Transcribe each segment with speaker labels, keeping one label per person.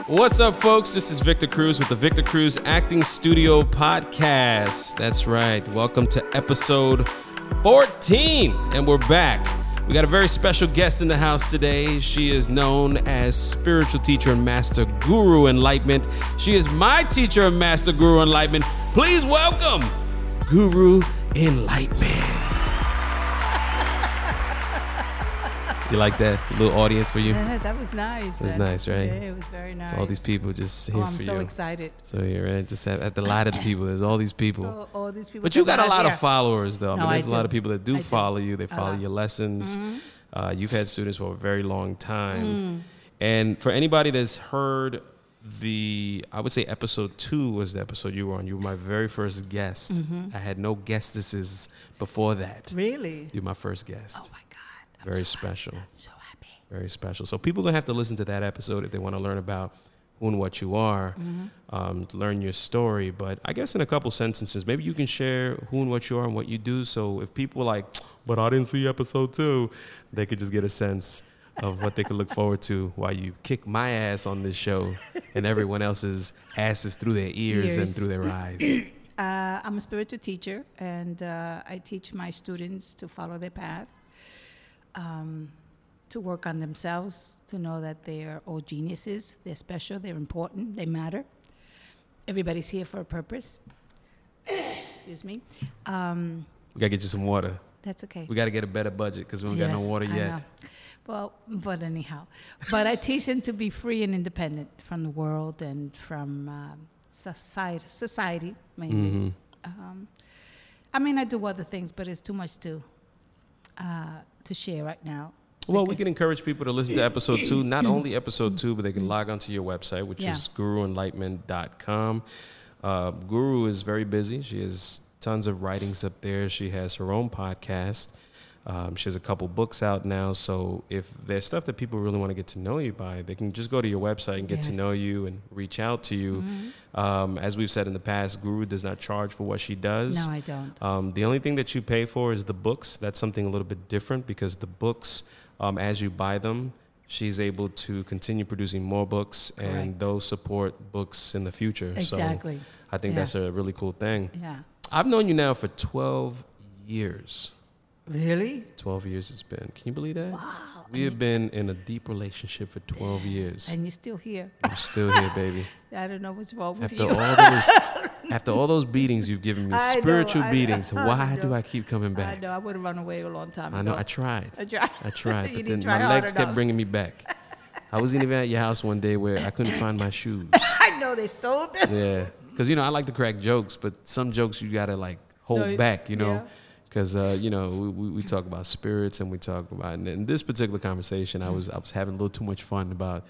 Speaker 1: What's up, folks? This is Victor Cruz with the Victor Cruz Acting Studio Podcast. That's right. Welcome to episode 14, and we're back. We got a very special guest in the house today. She is known as spiritual teacher and master guru enlightenment. She is my teacher and master guru enlightenment. Please welcome Guru Enlightenment. You like that little audience for you?
Speaker 2: Yeah, that was nice.
Speaker 1: It was nice, right?
Speaker 2: Yeah, it was very nice.
Speaker 1: So all these people just here
Speaker 2: I'm
Speaker 1: for you.
Speaker 2: so excited.
Speaker 1: So you're right. Just at the light of the people. There's all these people.
Speaker 2: All these people.
Speaker 1: But you got a lot
Speaker 2: here.
Speaker 1: of followers, though.
Speaker 2: No,
Speaker 1: there's
Speaker 2: I
Speaker 1: a lot
Speaker 2: do.
Speaker 1: of people that do
Speaker 2: I do.
Speaker 1: follow you. They follow
Speaker 2: lot.
Speaker 1: your lessons.
Speaker 2: Mm-hmm.
Speaker 1: You've had students for a very long time. And for anybody that's heard I would say episode 2 was the episode you were on. You were my very first guest.
Speaker 2: Mm-hmm.
Speaker 1: I had no guestesses before that.
Speaker 2: Really?
Speaker 1: You're my first guest.
Speaker 2: Oh my God.
Speaker 1: Very special.
Speaker 2: So happy.
Speaker 1: Very special. So people are going to have to listen to that episode if they want to learn about who and what you are, to learn your story. But I guess in a couple sentences, maybe you can share who and what you are and what you do. So if people are like, but I didn't see episode 2, they could just get a sense of what they could look forward to while you kick my ass on this show and everyone else's asses through their ears and through their eyes.
Speaker 2: I'm a spiritual teacher, and I teach my students to follow their path, to work on themselves, to know that they are all geniuses. They're special. They're important. They matter. Everybody's here for a purpose. Excuse me.
Speaker 1: We got to get you some water.
Speaker 2: That's okay.
Speaker 1: We got to get a better budget because we don't got no water
Speaker 2: I
Speaker 1: yet.
Speaker 2: know. Well, but anyhow. But I teach them to be free and independent from the world and from society mainly. I mean, I do other things, but it's too much to share right now.
Speaker 1: Well, we can encourage people to listen to episode 2, not only episode 2, but they can log onto your website, which is guruenlightenment.com. Guru is very busy. She has tons of writings up there. She has her own podcast. She has a couple books out now. So if there's stuff that people really want to get to know you by, they can just go to your website and get to know you and reach out to you. As we've said in the past, Guru does not charge for what she does.
Speaker 2: No, I don't.
Speaker 1: The only thing that you pay for is the books. That's something a little bit different because the books, as you buy them, she's able to continue producing more books, and those support books in the future.
Speaker 2: Exactly.
Speaker 1: So I think that's a really cool thing.
Speaker 2: Yeah.
Speaker 1: I've known you now for 12 years.
Speaker 2: Really?
Speaker 1: 12 years it's been. Can you believe that?
Speaker 2: Wow.
Speaker 1: We have been in a deep relationship for 12 years.
Speaker 2: And you're still here.
Speaker 1: I'm still here, baby.
Speaker 2: I don't know what's wrong with
Speaker 1: After
Speaker 2: you.
Speaker 1: after all those beatings you've given me, spiritual beatings, why do I keep coming back?
Speaker 2: I know. I would have run away a long time ago.
Speaker 1: I know. I tried.
Speaker 2: I
Speaker 1: tried,
Speaker 2: You
Speaker 1: but
Speaker 2: didn't
Speaker 1: then
Speaker 2: try
Speaker 1: my
Speaker 2: hard
Speaker 1: legs kept
Speaker 2: enough.
Speaker 1: bringing me back. I wasn't even at your house one day where I couldn't find my shoes.
Speaker 2: I know they stole them.
Speaker 1: Yeah, because I like to crack jokes, but some jokes you gotta hold back,
Speaker 2: yeah.
Speaker 1: Because we talk about spirits and we talk about, and in this particular conversation, I was having a little too much fun about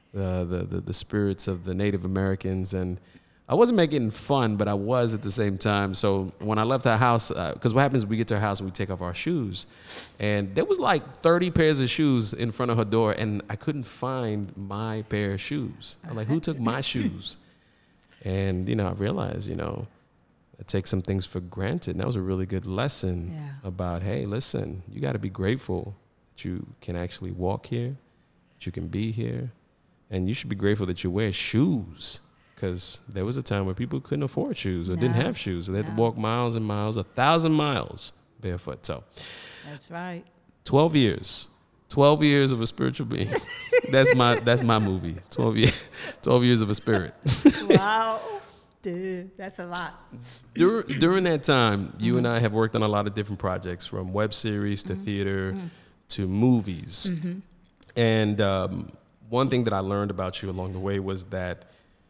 Speaker 1: the spirits of the Native Americans, and I wasn't making fun, but I was at the same time. So when I left our house, because what happens is we get to our house and we take off our shoes, and there was 30 pairs of shoes in front of her door, and I couldn't find my pair of shoes. I'm like, who took my shoes? And I realized, I take some things for granted. And that was a really good lesson about, hey, listen, you got to be grateful that you can actually walk here, that you can be here, and you should be grateful that you wear shoes. Because there was a time where people couldn't afford shoes or didn't have shoes. So they had to walk miles and miles, 1,000 miles barefoot. So
Speaker 2: That's right.
Speaker 1: 12 years. 12 years of a spiritual being. That's my movie. 12 years of a spirit.
Speaker 2: Wow. Dude, that's a lot.
Speaker 1: During that time, you and I have worked on a lot of different projects, from web series to theater to movies. And one thing that I learned about you along the way was that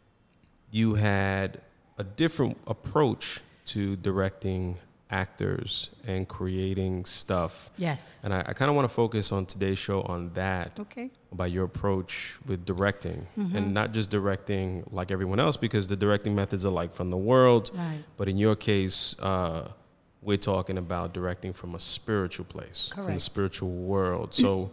Speaker 1: you had a different approach to directing actors and creating stuff.
Speaker 2: Yes.
Speaker 1: And I kind of want to focus on today's show on that.
Speaker 2: Okay.
Speaker 1: About your approach with directing, and not just directing like everyone else, because the directing methods are from the world.
Speaker 2: Right.
Speaker 1: But in your case, we're talking about directing from a spiritual place, from the
Speaker 2: Correct.
Speaker 1: spiritual world. So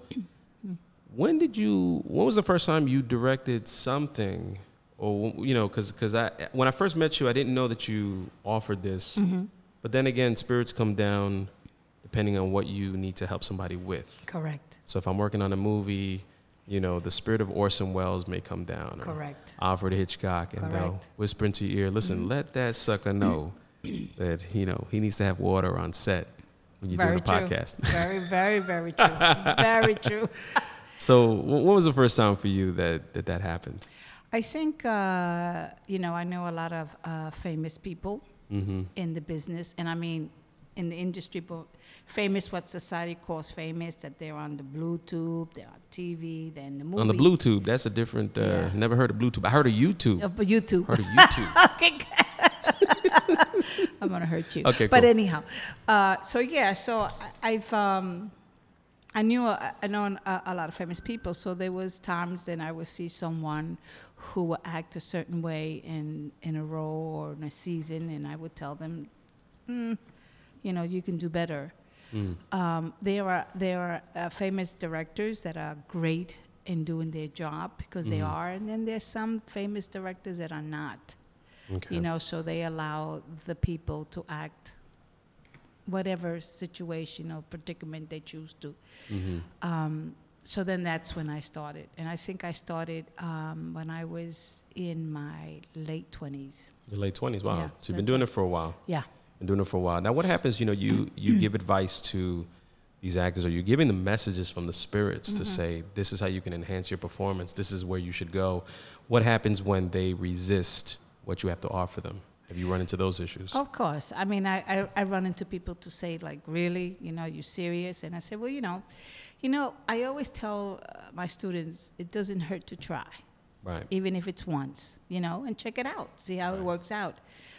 Speaker 1: when was the first time you directed something? Or, because when I first met you, I didn't know that you offered this. But then again, spirits come down depending on what you need to help somebody with.
Speaker 2: Correct.
Speaker 1: So if I'm working on a movie, you know, the spirit of Orson Welles may come down, or
Speaker 2: Correct.
Speaker 1: Alfred Hitchcock, and they'll
Speaker 2: Correct.
Speaker 1: whisper into your ear, listen, let that sucker know that, you know, he needs to have water on set when you're
Speaker 2: Very
Speaker 1: doing a
Speaker 2: true.
Speaker 1: podcast.
Speaker 2: Very, very, very true. Very true.
Speaker 1: So what was the first time for you that happened?
Speaker 2: I think, you know, I know a lot of famous people in the business, and I mean, in the industry, but famous, what society calls famous, that they're on the blue tube, they're on TV, they're in the movies.
Speaker 1: On the Bluetooth, that's a different,
Speaker 2: Yeah.
Speaker 1: never heard of Bluetooth. I heard of YouTube.
Speaker 2: But YouTube.
Speaker 1: Heard of YouTube.
Speaker 2: Okay. I'm gonna hurt you.
Speaker 1: Okay,
Speaker 2: But
Speaker 1: cool.
Speaker 2: anyhow, so yeah, so I know a lot of famous people. So there was times that I would see someone who would act a certain way in a role or in a season, and I would tell them, you know, you can do better. There are famous directors that are great in doing their job because they are, and then there's some famous directors that are not.
Speaker 1: Okay.
Speaker 2: You know, so they allow the people to act whatever situation or predicament they choose to. So then that's when I started. And I think I started when I was in my late 20s.
Speaker 1: Your late 20s, wow.
Speaker 2: Yeah,
Speaker 1: So you've been doing it for a while.
Speaker 2: Yeah.
Speaker 1: Been doing it for a while. Now what happens, you know, you give advice to these actors, or you're giving them messages from the spirits to say, this is how you can enhance your performance, this is where you should go. What happens when they resist what you have to offer them? Have you run into those issues?
Speaker 2: Of course. I mean, I run into people to say, like, really? You know, you serious? And I say, well, you know, I always tell my students, it doesn't hurt to try.
Speaker 1: Right.
Speaker 2: Even if it's once, you know, and check it out, see how it works out.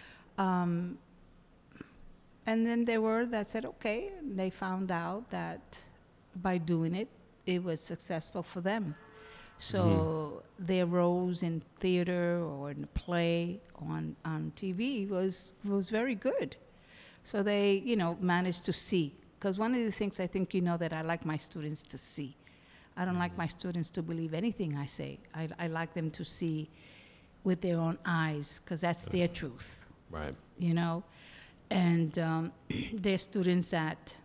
Speaker 2: And then there were that said, okay, and they found out that by doing it, it was successful for them. So their roles in theater or in a play on TV was very good. So they, you know, managed to see. Because one of the things I think, you know, that I like my students to see. I don't like my students to believe anything I say. I like them to see with their own eyes, because that's their truth.
Speaker 1: Right.
Speaker 2: You know? And there's students that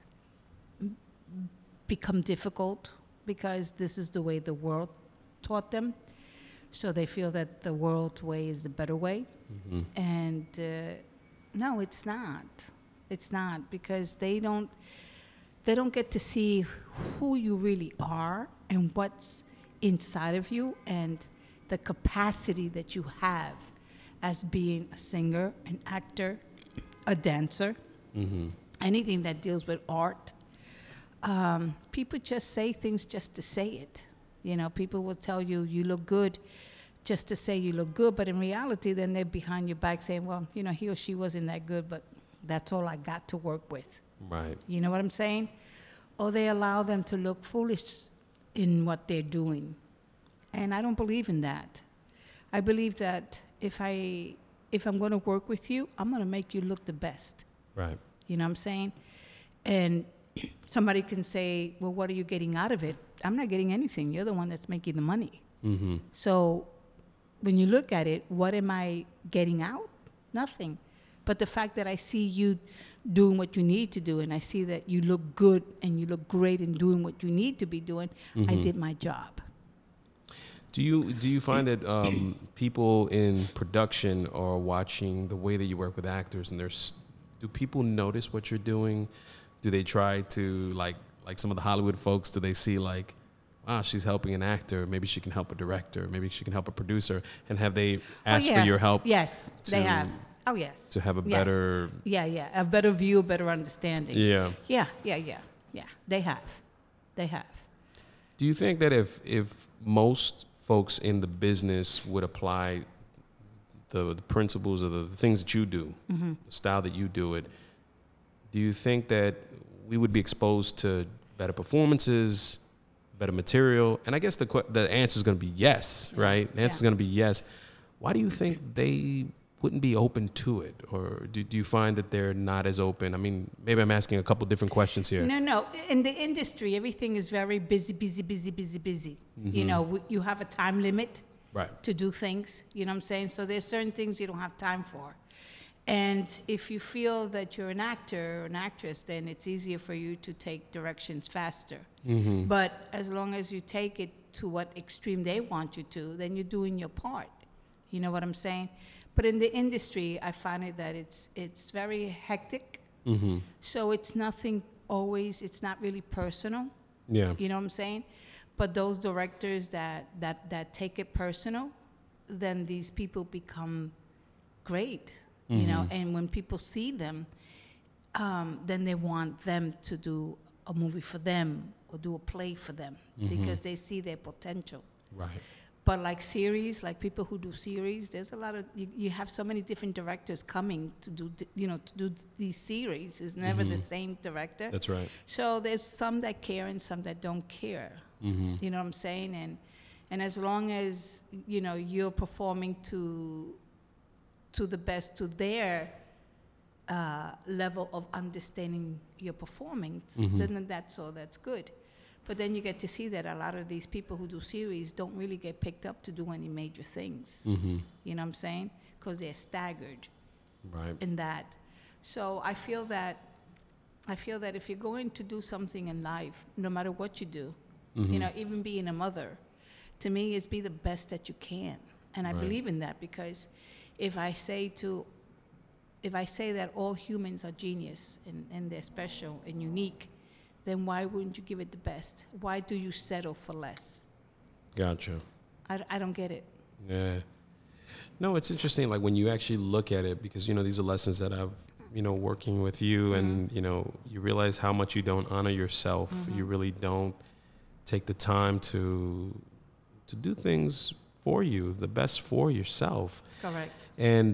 Speaker 2: become difficult because this is the way the world taught them. So they feel that the world way is the better way. And no, it's not. It's not, because they don't get to see who you really are and what's inside of you and the capacity that you have as being a singer, an actor, a dancer, anything that deals with art. People just say things just to say it. You know, people will tell you, you look good, just to say you look good, but in reality, then they're behind your back saying, well, you know, he or she wasn't that good, but that's all I got to work with.
Speaker 1: Right.
Speaker 2: You know what I'm saying? Or they allow them to look foolish in what they're doing. And I don't believe in that. I believe that if I'm going to work with you, I'm going to make you look the best.
Speaker 1: Right.
Speaker 2: You know what I'm saying? And somebody can say, well, what are you getting out of it? I'm not getting anything. You're the one that's making the money. So when you look at it, what am I getting out? Nothing. But the fact that I see you doing what you need to do, and I see that you look good and you look great in doing what you need to be doing, I did my job.
Speaker 1: Do you find that people in production are watching the way that you work with actors, and do people notice what you're doing? Do they try to, like some of the Hollywood folks, do they see like, wow, she's helping an actor, maybe she can help a director, maybe she can help a producer, and have they asked for your help?
Speaker 2: Yes, they have. Oh, yes.
Speaker 1: To have a better...
Speaker 2: Yeah, a better view, a better understanding.
Speaker 1: Yeah.
Speaker 2: Yeah, they have.
Speaker 1: Do you think that if most folks in the business would apply the principles or the things that you do, the style that you do it, do you think that we would be exposed to better performances, better material? And I guess the answer is going to be yes, right? The answer is going to be yes. Why do you think they wouldn't be open to it? Or do you find that they're not as open? I mean, maybe I'm asking a couple different questions here.
Speaker 2: No. In the industry, everything is very busy. You know, you have a time limit
Speaker 1: Right.
Speaker 2: to do things. You know what I'm saying? So there's certain things you don't have time for. And if you feel that you're an actor or an actress, then it's easier for you to take directions faster. But as long as you take it to what extreme they want you to, then you're doing your part. You know what I'm saying? But in the industry, I find it that it's very hectic. So it's nothing always, it's not really personal.
Speaker 1: Yeah.
Speaker 2: You know what I'm saying? But those directors that take it personal, then these people become great. You know, and when people see them, then they want them to do a movie for them or do a play for them because they see their potential.
Speaker 1: Right.
Speaker 2: But like series, like people who do series, there's a lot of you have so many different directors coming to do to do these series. It's never the same director.
Speaker 1: That's right.
Speaker 2: So there's some that care and some that don't care. You know what I'm saying? And as long as you're performing to the best, to their level of understanding your performance, then that's good. But then you get to see that a lot of these people who do series don't really get picked up to do any major things. You know what I'm saying? Because they're staggered in that. So I feel that if you're going to do something in life, no matter what you do, even being a mother, to me is be the best that you can. And I believe in that because if I say that all humans are genius and they're special and unique, then why wouldn't you give it the best? Why do you settle for less?
Speaker 1: Gotcha.
Speaker 2: I don't get it.
Speaker 1: Yeah. No, it's interesting, like when you actually look at it, because, these are lessons that I've, working with you and, you realize how much you don't honor yourself. You really don't take the time to do things for you, the best for yourself.
Speaker 2: Correct.
Speaker 1: And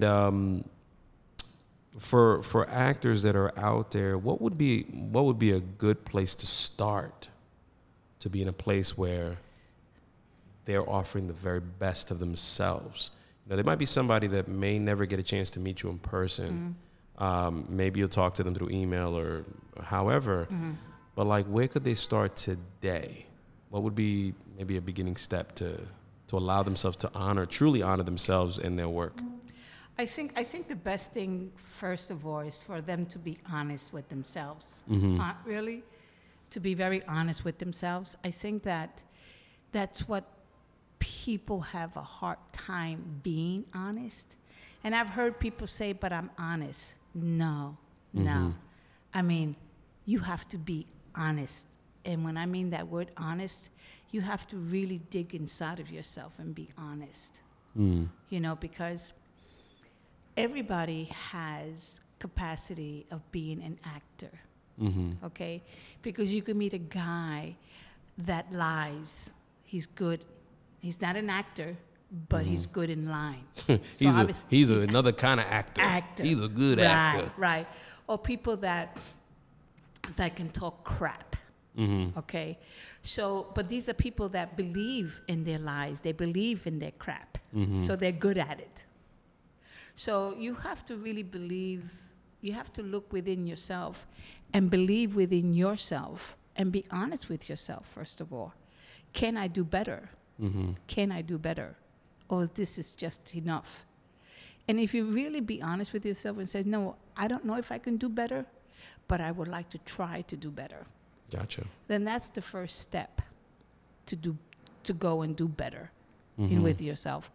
Speaker 1: for actors that are out there, what would be a good place to start to be in a place where they're offering the very best of themselves? There might be somebody that may never get a chance to meet you in person. Maybe you'll talk to them through email or however. But like, where could they start today? What would be maybe a beginning step to allow themselves to truly honor themselves in their work?
Speaker 2: I think the best thing, first of all, is for them to be honest with themselves. Really, to be very honest with themselves. I think that's what people have a hard time being honest. And I've heard people say, "But I'm honest." No. I mean, you have to be honest. And when I mean that word honest, you have to really dig inside of yourself and be honest. Because everybody has capacity of being an actor, okay? Because you can meet a guy that lies. He's good. He's not an actor, but he's good in lying.
Speaker 1: he's another kind of actor. He's a good actor.
Speaker 2: Right. Or people that can talk crap, okay? So, but these are people that believe in their lies. They believe in their crap. So they're good at it. So you have to really believe, you have to look within yourself and believe within yourself and be honest with yourself, first of all. Can I do better? Can I do better? Or this is just enough? And if you really be honest with yourself and say, no, I don't know if I can do better, but I would like to try to do better.
Speaker 1: Gotcha.
Speaker 2: Then that's the first step to go and do better with yourself.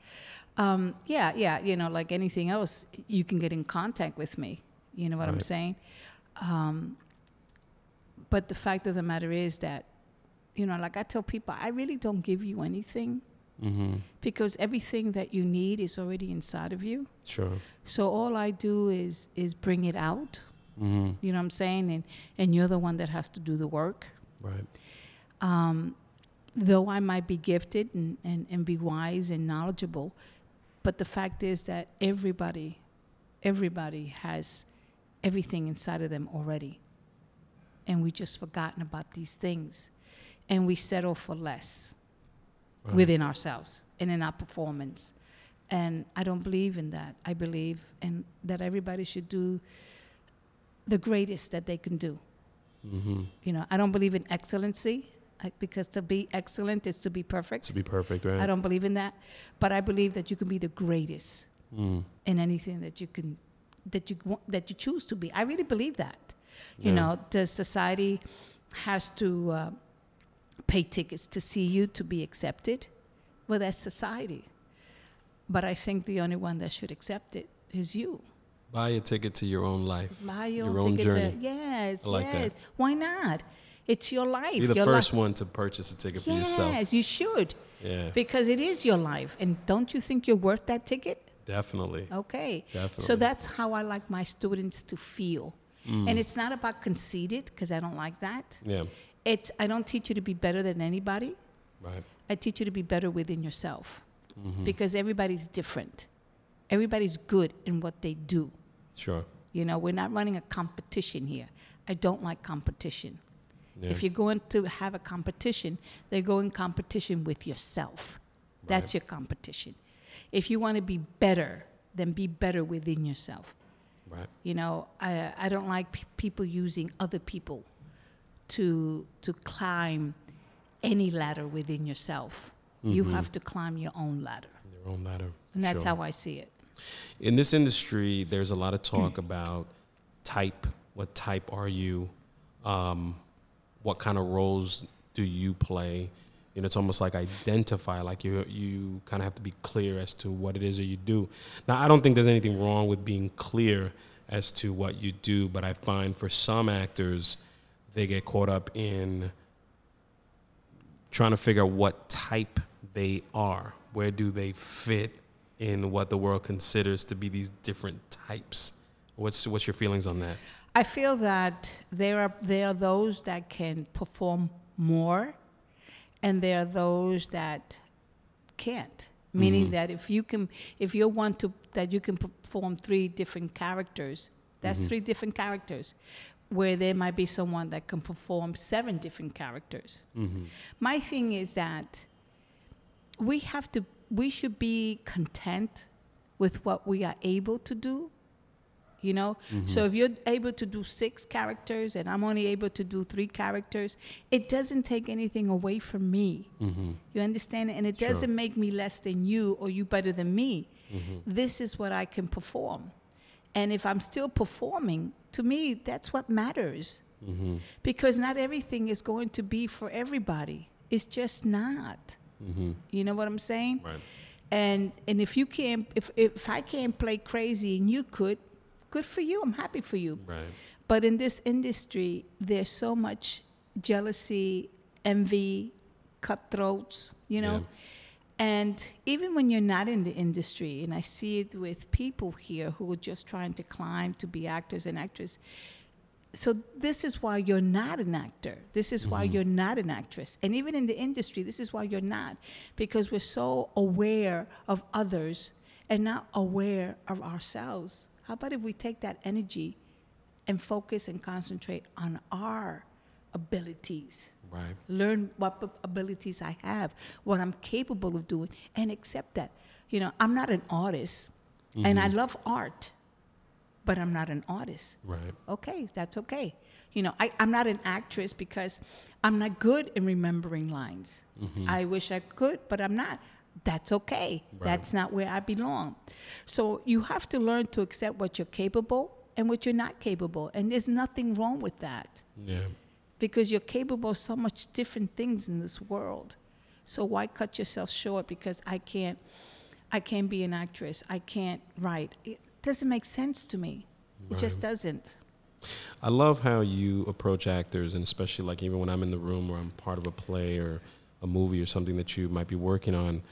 Speaker 2: Like anything else, you can get in contact with me. You know what I'm saying? But the fact of the matter is that, like I tell people, I really don't give you anything because everything that you need is already inside of you. Sure. So all I do is bring it out. You know what I'm saying? And you're the one that has to do the work. Right. Though I might be gifted and be wise and knowledgeable, but the fact is that everybody has everything inside of them already. And we just forgotten about these things. And we settle for less within ourselves and in our performance. And I don't believe in that. I believe in that everybody should do the greatest that they can do. I don't believe in excellency. Because to be excellent is to be perfect. To be perfect, right? I don't believe in that. But I believe that you can be the greatest in anything that you can that you choose to be. I really believe that. You
Speaker 1: Yeah.
Speaker 2: know, the society has to pay tickets to see you to be accepted. Well, that's society. But I think the only one that should accept it is you.
Speaker 1: Buy a ticket to your own life,
Speaker 2: Buy
Speaker 1: your own
Speaker 2: ticket
Speaker 1: journey.
Speaker 2: yes,
Speaker 1: I like
Speaker 2: yes.
Speaker 1: that.
Speaker 2: Why not? It's your life.
Speaker 1: Be the
Speaker 2: your
Speaker 1: first
Speaker 2: life.
Speaker 1: one to purchase a ticket for
Speaker 2: Yes,
Speaker 1: yourself.
Speaker 2: you should.
Speaker 1: Yeah,
Speaker 2: Because it is your life. And don't you think you're worth that ticket?
Speaker 1: definitely.
Speaker 2: Okay.
Speaker 1: Definitely.
Speaker 2: So that's how I like my students to feel. And it's not about conceited, because I don't like that.
Speaker 1: Yeah,
Speaker 2: I don't teach you to be better than anybody.
Speaker 1: right.
Speaker 2: I teach you to be better within yourself. Because everybody's different. Everybody's good in what they do.
Speaker 1: Sure.
Speaker 2: You know, we're not running a competition here. I don't like competition.
Speaker 1: Yeah.
Speaker 2: If you're going to have a competition, then go in competition with yourself. That's your competition. If you want to be better, then be better within yourself.
Speaker 1: Right.
Speaker 2: You know, I don't like people using other people to climb any ladder within yourself. You have to climb your own ladder.
Speaker 1: Your own ladder.
Speaker 2: And that's
Speaker 1: Sure.
Speaker 2: how I see it.
Speaker 1: In this industry, there's a lot of talk about type. What type are you? What kind of roles do you play? You know, it's almost like identify, like you kind of have to be clear as to what it is that you do. Now, I don't think there's anything wrong with being clear as to what you do, but I find for some actors, they get caught up in trying to figure out what type they are. Where do they fit in what the world considers to be these different types? What's your feelings on that?
Speaker 2: I feel that there are those that can perform more, and there are those that can't. Meaning that if you can perform 3 different characters, that's 3 different characters. Where there might be someone that can perform 7 different characters. My thing is that we should be content with what we are able to do. You know, so if you're able to do 6 characters and I'm only able to do 3 characters, it doesn't take anything away from me. You understand? And it
Speaker 1: Sure.
Speaker 2: doesn't make me less than you or you better than me. This is what I can perform. And if I'm still performing, to me, that's what matters. Because not everything is going to be for everybody. It's just not. You know what I'm saying?
Speaker 1: Right.
Speaker 2: And if you can't, if I can't play crazy and you could, good for you. I'm happy for you.
Speaker 1: Right.
Speaker 2: But in this industry, there's so much jealousy, envy, cutthroats, you know.
Speaker 1: Yeah.
Speaker 2: And even when you're not in the industry, and I see it with people here who are just trying to climb to be actors and actresses. So this is why you're not an actor. This is why you're not an actress. And even in the industry, this is why you're not. Because we're so aware of others and not aware of ourselves. How about if we take that energy and focus and concentrate on our abilities?
Speaker 1: Right.
Speaker 2: Learn what abilities I have, what I'm capable of doing, and accept that. You know, I'm not an artist, and I love art, but I'm not an artist.
Speaker 1: Right.
Speaker 2: Okay, that's okay. You know, I'm not an actress because I'm not good in remembering lines. I wish I could, but I'm not. That's okay.
Speaker 1: Right.
Speaker 2: That's not where I belong. So you have to learn to accept what you're capable and what you're not capable. And there's nothing wrong with that.
Speaker 1: Yeah.
Speaker 2: Because you're capable of so much different things in this world. So why cut yourself short because I can't be an actress, I can't write. It doesn't make sense to me. It just doesn't.
Speaker 1: I love how you approach actors, and especially like even when I'm in the room or I'm part of a play or a movie or something that you might be working on.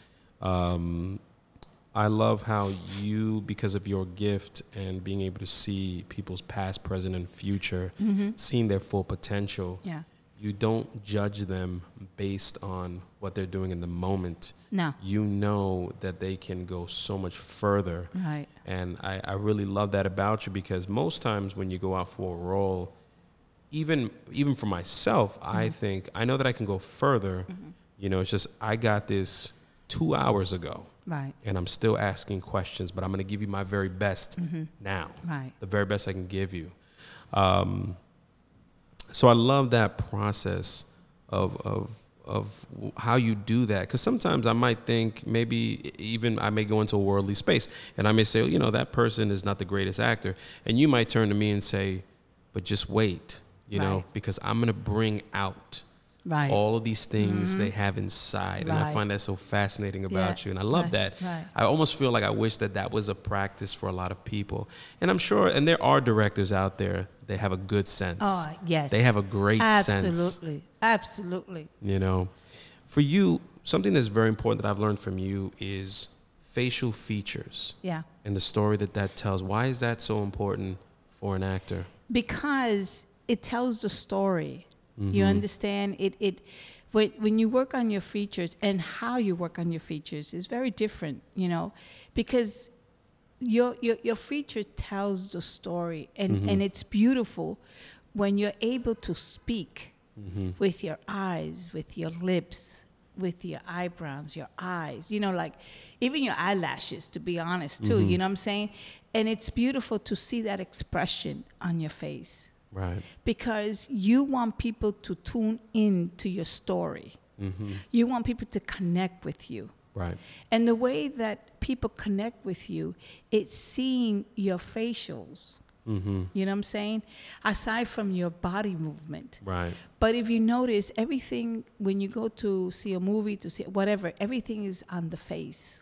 Speaker 1: I love how you, because of your gift and being able to see people's past, present, and future, seeing their full potential,
Speaker 2: Yeah.
Speaker 1: you don't judge them based on what they're doing in the moment.
Speaker 2: No.
Speaker 1: You know that they can go so much further.
Speaker 2: Right.
Speaker 1: And I really love that about you, because most times when you go out for a role, even for myself, I think, I know that I can go further. You know, it's just, I got this 2 hours ago.
Speaker 2: Right.
Speaker 1: And I'm still asking questions, but I'm going to give you my very best now.
Speaker 2: Right.
Speaker 1: The very best I can give you. So I love that process of how you do that. Because sometimes I might think maybe even I may go into a worldly space and I may say, you know, that person is not the greatest actor. And you might turn to me and say, but just wait, you know, because I'm going to bring out all of these things they have inside. And I find that so fascinating about you. And I love that. I almost feel like I wish that that was a practice for a lot of people. And I'm sure, and there are directors out there, they have a good sense.
Speaker 2: Oh, yes.
Speaker 1: They have a great sense.
Speaker 2: Absolutely. Absolutely.
Speaker 1: You know, for you, something that's very important that I've learned from you is facial features.
Speaker 2: Yeah.
Speaker 1: And the story that that tells. Why is that so important for an actor?
Speaker 2: Because it tells the story. You understand? When you work on your features and how you work on your features is very different, you know, because your feature tells the story, and it's beautiful when you're able to speak with your eyes, with your lips, with your eyebrows, your eyes, you know, like even your eyelashes, to be honest, too, you know what I'm saying? And it's beautiful to see that expression on your face.
Speaker 1: Right.
Speaker 2: Because you want people to tune in to your story. You want people to connect with you.
Speaker 1: Right.
Speaker 2: And the way that people connect with you, it's seeing your facials. You know what I'm saying? Aside from your body movement.
Speaker 1: Right.
Speaker 2: But if you notice, everything, when you go to see a movie, to see whatever, everything is on the face.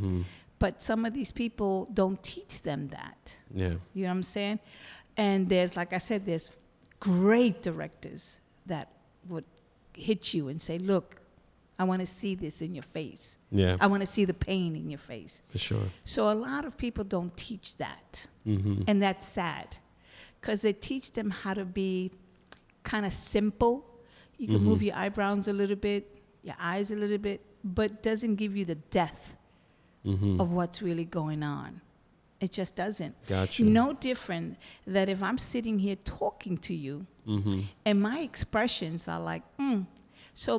Speaker 2: But some of these people don't teach them that.
Speaker 1: Yeah.
Speaker 2: You know what I'm saying? And there's, like I said, there's great directors that would hit you and say, look, I want to see this in your face.
Speaker 1: Yeah.
Speaker 2: I want to see the pain in your face.
Speaker 1: For sure.
Speaker 2: So a lot of people don't teach that. And that's sad, because they teach them how to be kind of simple. You can move your eyebrows a little bit, your eyes a little bit, but doesn't give you the depth of what's really going on. It just doesn't.
Speaker 1: Gotcha.
Speaker 2: No different that if I'm sitting here talking to you and my expressions are like, so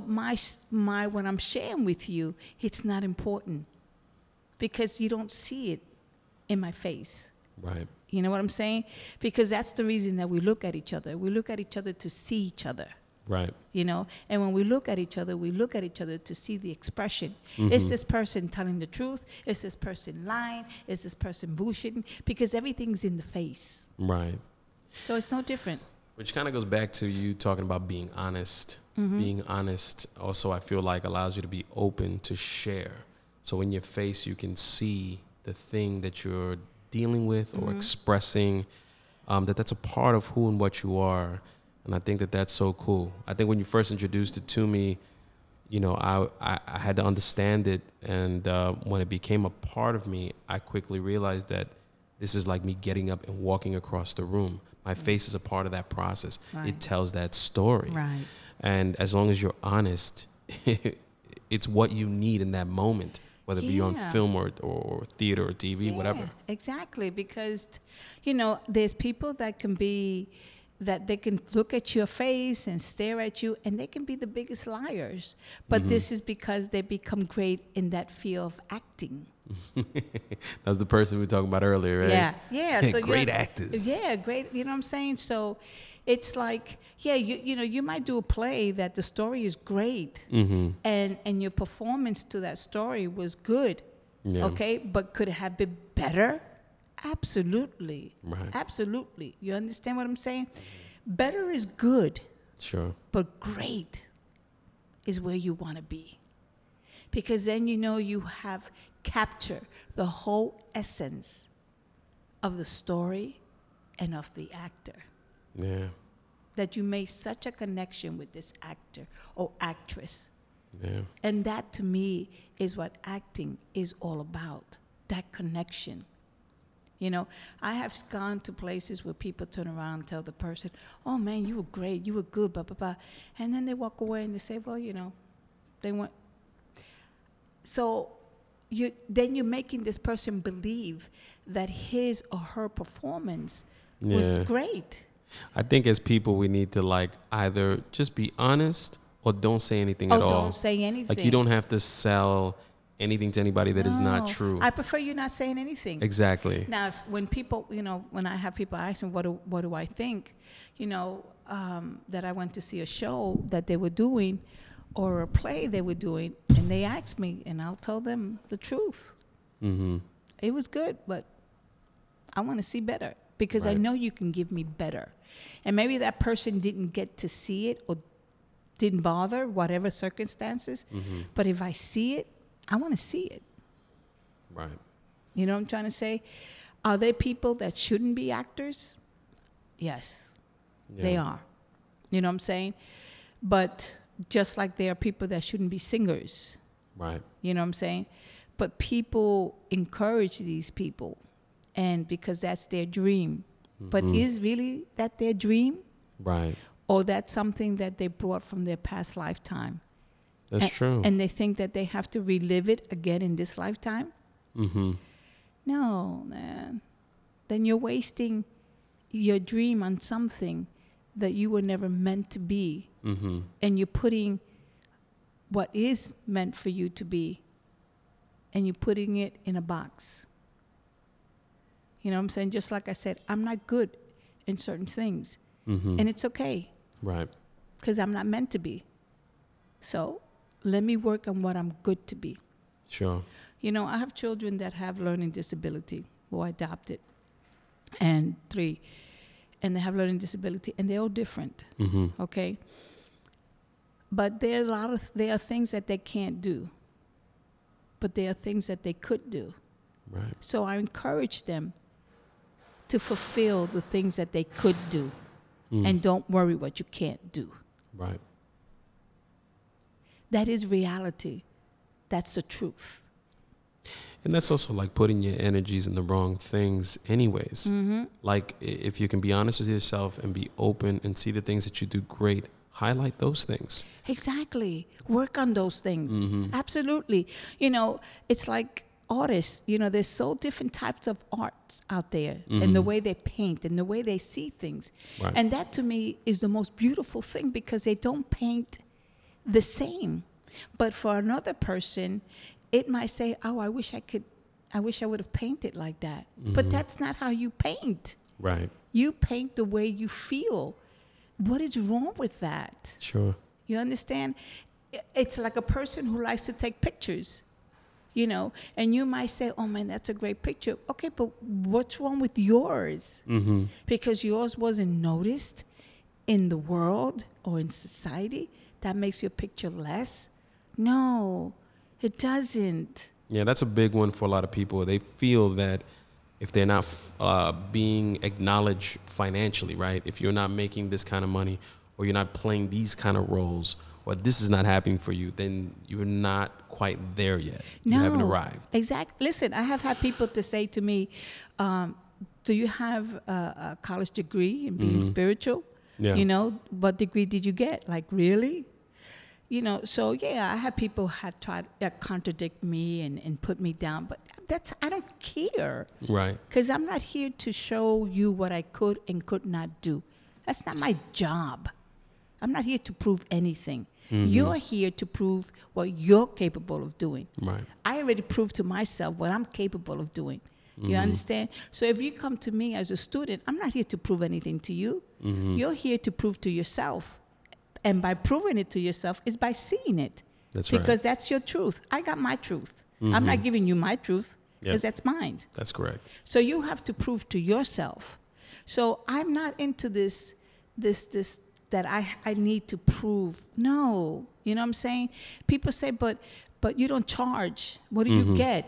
Speaker 2: my what I'm sharing with you, it's not important because you don't see it in my face.
Speaker 1: Right.
Speaker 2: You know what I'm saying? Because that's the reason that we look at each other. We look at each other to see each other.
Speaker 1: Right.
Speaker 2: You know, and when we look at each other to see the expression. Is this person telling the truth? Is this person lying? Is this person bullshitting? Because everything's in the face.
Speaker 1: Right.
Speaker 2: So it's no different.
Speaker 1: Which kind of goes back to you talking about being honest. Being honest also, I feel like, allows you to be open to share. So in your face, you can see the thing that you're dealing with or expressing, that's a part of who and what you are. And I think that that's so cool. I think when you first introduced it to me, you know, I had to understand it. And when it became a part of me, I quickly realized that this is like me getting up and walking across the room. My face is a part of that process.
Speaker 2: Right.
Speaker 1: It tells that story.
Speaker 2: Right.
Speaker 1: And as long as you're honest, it's what you need in that moment, whether it be on film or theater or TV, whatever.
Speaker 2: Exactly. Because, you know, there's people that can be, that they can look at your face and stare at you, and they can be the biggest liars. But this is because they become great in that field of acting.
Speaker 1: That's the person we were talking about earlier, right?
Speaker 2: Yeah. So
Speaker 1: great actors.
Speaker 2: Yeah, great. You know what I'm saying? So it's like, you know, you might do a play that the story is great, and your performance to that story was good. Yeah. Okay, but could it have been better? Absolutely.
Speaker 1: Right.
Speaker 2: Absolutely. You understand what I'm saying? Better is good.
Speaker 1: Sure.
Speaker 2: But great is where you want to be. Because then you know you have captured the whole essence of the story and of the actor.
Speaker 1: Yeah.
Speaker 2: That you made such a connection with this actor or actress.
Speaker 1: Yeah.
Speaker 2: And that to me is what acting is all about. That connection. You know, I have gone to places where people turn around and tell the person, oh man, you were great, you were good, blah, blah, blah. And then they walk away and they say, well, you know, they want. So then you're making this person believe that his or her performance was great.
Speaker 1: I think as people, we need to like either just be honest or don't say anything at all.
Speaker 2: Don't say anything.
Speaker 1: Like you don't have to sell anything to anybody that is not true.
Speaker 2: I prefer you not saying anything.
Speaker 1: Exactly.
Speaker 2: Now, when people, you know, when I have people ask me, what do I think, you know, that I went to see a show that they were doing, or a play they were doing, and they asked me, and I'll tell them the truth.
Speaker 1: Mm-hmm.
Speaker 2: It was good, but I want to see better because I
Speaker 1: Right.
Speaker 2: know you can give me better. And maybe that person didn't get to see it or didn't bother, whatever circumstances.
Speaker 1: Mm-hmm.
Speaker 2: But if I see it, I want to see it.
Speaker 1: Right.
Speaker 2: You know what I'm trying to say? Are there people that shouldn't be actors? Yes,
Speaker 1: Yeah.
Speaker 2: they are. You know what I'm saying? But just like there are people that shouldn't be singers.
Speaker 1: Right.
Speaker 2: You know what I'm saying? But people encourage these people, and because that's their dream. But
Speaker 1: Mhm.
Speaker 2: is really that their dream,
Speaker 1: Right.
Speaker 2: or that's something that they brought from their past lifetime?
Speaker 1: That's
Speaker 2: and,
Speaker 1: true.
Speaker 2: And they think that they have to relive it again in this lifetime?
Speaker 1: Mm-hmm.
Speaker 2: No, man. Then you're wasting your dream on something that you were never meant to be.
Speaker 1: Mm-hmm.
Speaker 2: And you're putting what is meant for you to be, and you're putting it in a box. You know what I'm saying? Just like I said, I'm not good in certain things.
Speaker 1: Mm-hmm.
Speaker 2: And it's okay,
Speaker 1: Right.
Speaker 2: because I'm not meant to be. So let me work on what I'm good to be.
Speaker 1: Sure.
Speaker 2: You know, I have children that have learning disability who I adopted, and 3, and they have learning disability, and they're all different,
Speaker 1: Mm-hmm.
Speaker 2: okay? But there are things that they can't do, but there are things that they could do.
Speaker 1: Right.
Speaker 2: So I encourage them to fulfill the things that they could do, and don't worry what you can't do.
Speaker 1: Right.
Speaker 2: That is reality. That's the truth.
Speaker 1: And that's also like putting your energies in the wrong things anyways.
Speaker 2: Mm-hmm.
Speaker 1: Like if you can be honest with yourself and be open and see the things that you do great, highlight those things.
Speaker 2: Exactly. Work on those things.
Speaker 1: Mhm.
Speaker 2: Absolutely. You know, it's like artists, you know, there's so different types of arts out there, and the way they paint and the way they see things.
Speaker 1: Right.
Speaker 2: And that to me is the most beautiful thing, because they don't paint the same. But for another person, it might say, "Oh, I wish I would have painted like that." But that's not how you paint.
Speaker 1: Right.
Speaker 2: You paint the way you feel. What is wrong with that?
Speaker 1: Sure.
Speaker 2: You understand? It's like a person who likes to take pictures, you know, and you might say, "Oh man, that's a great picture." Okay, but what's wrong with yours?
Speaker 1: Mm-hmm.
Speaker 2: Because yours wasn't noticed in the world or in society, that makes your picture less? No, it doesn't.
Speaker 1: Yeah, that's a big one for a lot of people. They feel that if they're not being acknowledged financially, right? If you're not making this kind of money, or you're not playing these kind of roles, or this is not happening for you, then you're not quite there yet.
Speaker 2: No,
Speaker 1: You haven't arrived.
Speaker 2: Exactly. Listen, I have had people to say to me, "Do you have a college degree in being spiritual?
Speaker 1: Yeah.
Speaker 2: You know, what degree did you get? Like, really?" You know, so yeah, I had people had tried to contradict me and put me down, but I don't care,
Speaker 1: Right.
Speaker 2: because I'm not here to show you what I could and could not do. That's not my job. I'm not here to prove anything. You're here to prove what you're capable of doing.
Speaker 1: Right.
Speaker 2: I already proved to myself what I'm capable of doing. You understand? So if you come to me as a student, I'm not here to prove anything to you. You're here to prove to yourself. And by proving it to yourself is by seeing it.
Speaker 1: That's right.
Speaker 2: Because that's your truth. I got my truth. I'm not giving you my truth, because
Speaker 1: Yep.
Speaker 2: that's mine.
Speaker 1: That's correct.
Speaker 2: So you have to prove to yourself. So I'm not into this that I need to prove. No. You know what I'm saying? People say, but you don't charge. What do you get?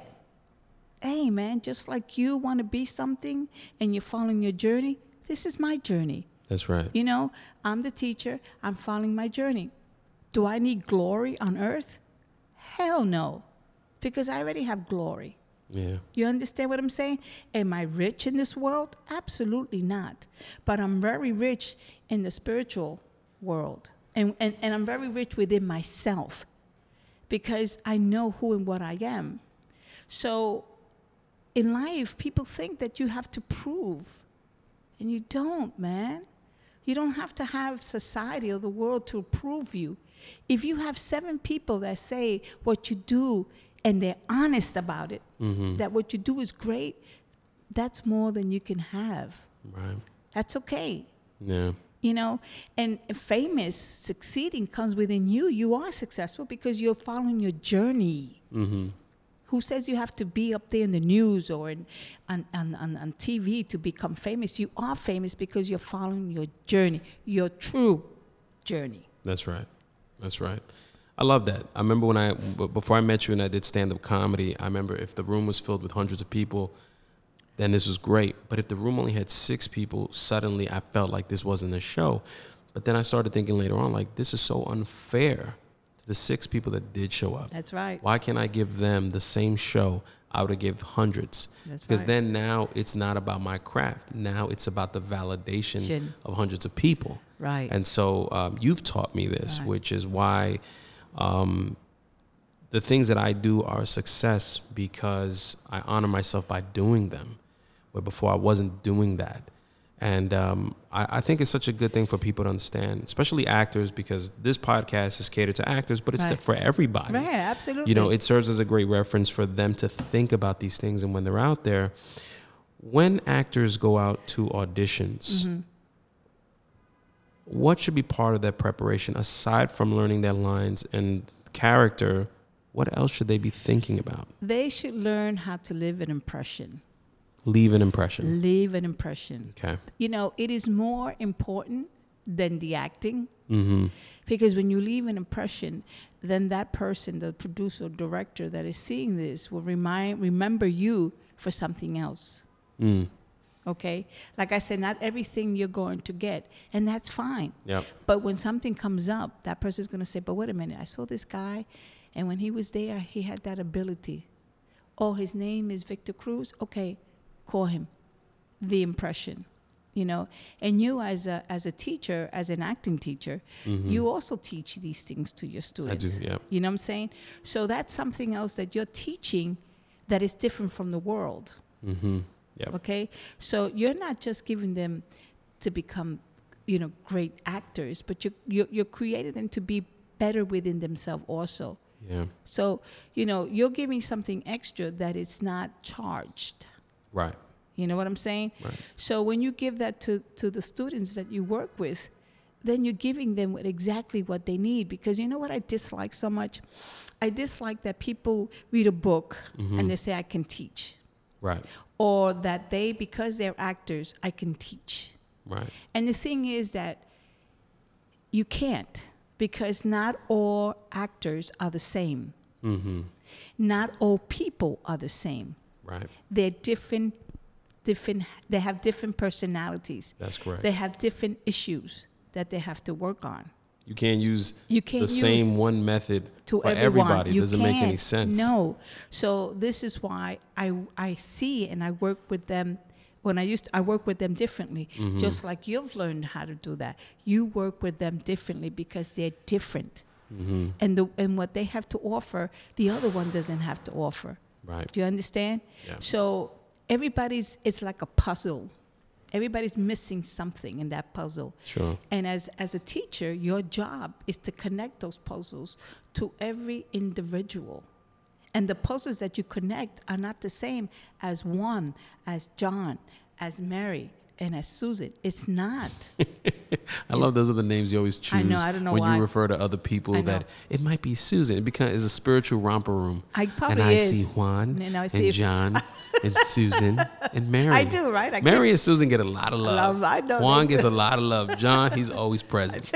Speaker 2: Hey, man, just like you want to be something and you're following your journey, this is my journey.
Speaker 1: That's right.
Speaker 2: You know, I'm the teacher. I'm following my journey. Do I need glory on earth? Hell no, because I already have glory.
Speaker 1: Yeah.
Speaker 2: You understand what I'm saying? Am I rich in this world? Absolutely not. But I'm very rich in the spiritual world. And I'm very rich within myself, because I know who and what I am. So in life, people think that you have to prove. And you don't, man. You don't have to have society or the world to approve you. If you have 7 people that say what you do and they're honest about it, that what you do is great, that's more than you can have.
Speaker 1: Right.
Speaker 2: That's okay.
Speaker 1: Yeah.
Speaker 2: you know, and famous, succeeding comes within you. You are successful because you're following your journey.
Speaker 1: Mm-hmm.
Speaker 2: Who says you have to be up there in the news or on TV to become famous? You are famous because you're following your journey, your true journey.
Speaker 1: That's right. That's right. I love that. I remember before I met you and I did stand-up comedy, I remember if the room was filled with hundreds of people, then this was great. But if the room only had 6 people, suddenly I felt like this wasn't a show. But then I started thinking later on, like, this is so unfair to the 6 people that did show up.
Speaker 2: That's right.
Speaker 1: Why can't I give them the same show I would have given hundreds?
Speaker 2: That's
Speaker 1: because
Speaker 2: right.
Speaker 1: then now it's not about my craft. Now it's about the validation of hundreds of people.
Speaker 2: Right.
Speaker 1: And so you've taught me this, which is why the things that I do are a success because I honor myself by doing them, where before I wasn't doing that. And I think it's such a good thing for people to understand, especially actors, because this podcast is catered to actors, but it's for everybody.
Speaker 2: Right, absolutely.
Speaker 1: You know, it serves as a great reference for them to think about these things. And when they're out there, when actors go out to auditions, what should be part of that preparation aside from learning their lines and character? What else should they be thinking about?
Speaker 2: They should learn how to leave an impression.
Speaker 1: Leave an impression.
Speaker 2: Leave an impression.
Speaker 1: Okay.
Speaker 2: You know, it is more important than the acting.
Speaker 1: Mm-hmm.
Speaker 2: Because when you leave an impression, then that person, the producer or director that is seeing this will remember you for something else.
Speaker 1: Mm.
Speaker 2: Okay? Like I said, not everything you're going to get, and that's fine.
Speaker 1: Yep.
Speaker 2: But when something comes up, that person's going to say, but wait a minute, I saw this guy, and when he was there, he had that ability. Oh, his name is Victor Cruz? Okay, call him. The impression, you know. And you as a teacher, as an acting teacher, you also teach these things to your students.
Speaker 1: I do, yeah.
Speaker 2: You know what I'm saying? So that's something else that you're teaching that is different from the world.
Speaker 1: Mm-hmm. Yep.
Speaker 2: Okay? So you're not just giving them to become, you know, great actors, but you're creating them to be better within themselves also.
Speaker 1: Yeah.
Speaker 2: So, you know, you're giving something extra that it's not charged.
Speaker 1: Right.
Speaker 2: You know what I'm saying?
Speaker 1: Right.
Speaker 2: So when you give that to the students that you work with, then you're giving them exactly what they need. Because you know what I dislike so much? I dislike that people read a book and they say, I can teach.
Speaker 1: Right.
Speaker 2: Or that because they're actors, I can teach.
Speaker 1: Right.
Speaker 2: And the thing is that you can't, because not all actors are the same.
Speaker 1: Mm-hmm.
Speaker 2: Not all people are the same.
Speaker 1: Right.
Speaker 2: They're different, they have different personalities.
Speaker 1: That's correct.
Speaker 2: They have different issues that they have to work on.
Speaker 1: You can't use
Speaker 2: the
Speaker 1: same one method
Speaker 2: to
Speaker 1: for
Speaker 2: everyone.
Speaker 1: everybody. It doesn't make any sense.
Speaker 2: No. So this is why I see and I work with them. I work with them differently, just like you've learned how to do that. You work with them differently because they're different. Mm-hmm. And what they have to offer, the other one doesn't have to offer.
Speaker 1: Right.
Speaker 2: Do you understand?
Speaker 1: Yeah.
Speaker 2: So it's like a puzzle. Everybody's missing something in that puzzle.
Speaker 1: Sure.
Speaker 2: And as a teacher, your job is to connect those puzzles to every individual. And the puzzles that you connect are not the same as Juan, as John, as Mary, and as Susan. It's not.
Speaker 1: I love those are the names you always choose.
Speaker 2: I know, I don't know
Speaker 1: when
Speaker 2: why.
Speaker 1: you refer to other people that it might be Susan. It becomes a spiritual romper room.
Speaker 2: And
Speaker 1: I see Juan and John and Susan and Mary.
Speaker 2: I do, right?
Speaker 1: Mary and Susan get a lot of love.
Speaker 2: I know.
Speaker 1: Juan gets a lot of love. John, he's always present.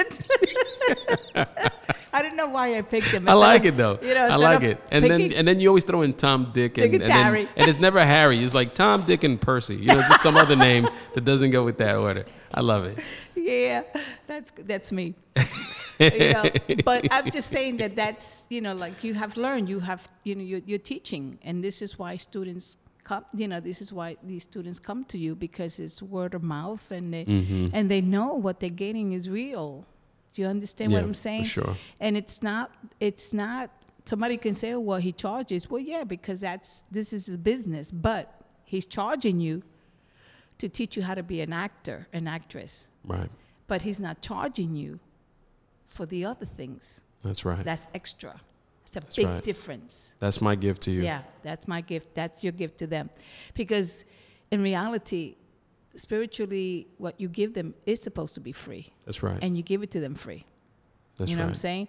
Speaker 2: I don't know why I picked him.
Speaker 1: I like it though.
Speaker 2: You know,
Speaker 1: I like it. And then you always throw in Tom, Dick, and it's never Harry. It's like Tom, Dick, and Percy. You know, just some other name that doesn't go with that order. I love it.
Speaker 2: Yeah, that's me. You know, but I'm just saying that's, you know, like you have learned, you're teaching, and this is why students come. You know, this is why these students come to you, because it's word of mouth, and they know what they're getting is real. Do you understand what I'm saying?
Speaker 1: For sure.
Speaker 2: And it's not, somebody can say, oh, well, he charges. Well, yeah, because this is his business. But he's charging you to teach you how to be an actor, an actress.
Speaker 1: Right.
Speaker 2: But he's not charging you for the other things.
Speaker 1: That's right.
Speaker 2: That's extra. It's a big difference.
Speaker 1: That's my gift to you.
Speaker 2: Yeah, that's my gift. That's your gift to them. Because in reality, spiritually, what you give them is supposed to be free.
Speaker 1: That's right.
Speaker 2: And you give it to them free.
Speaker 1: That's
Speaker 2: you know
Speaker 1: right.
Speaker 2: what I'm saying?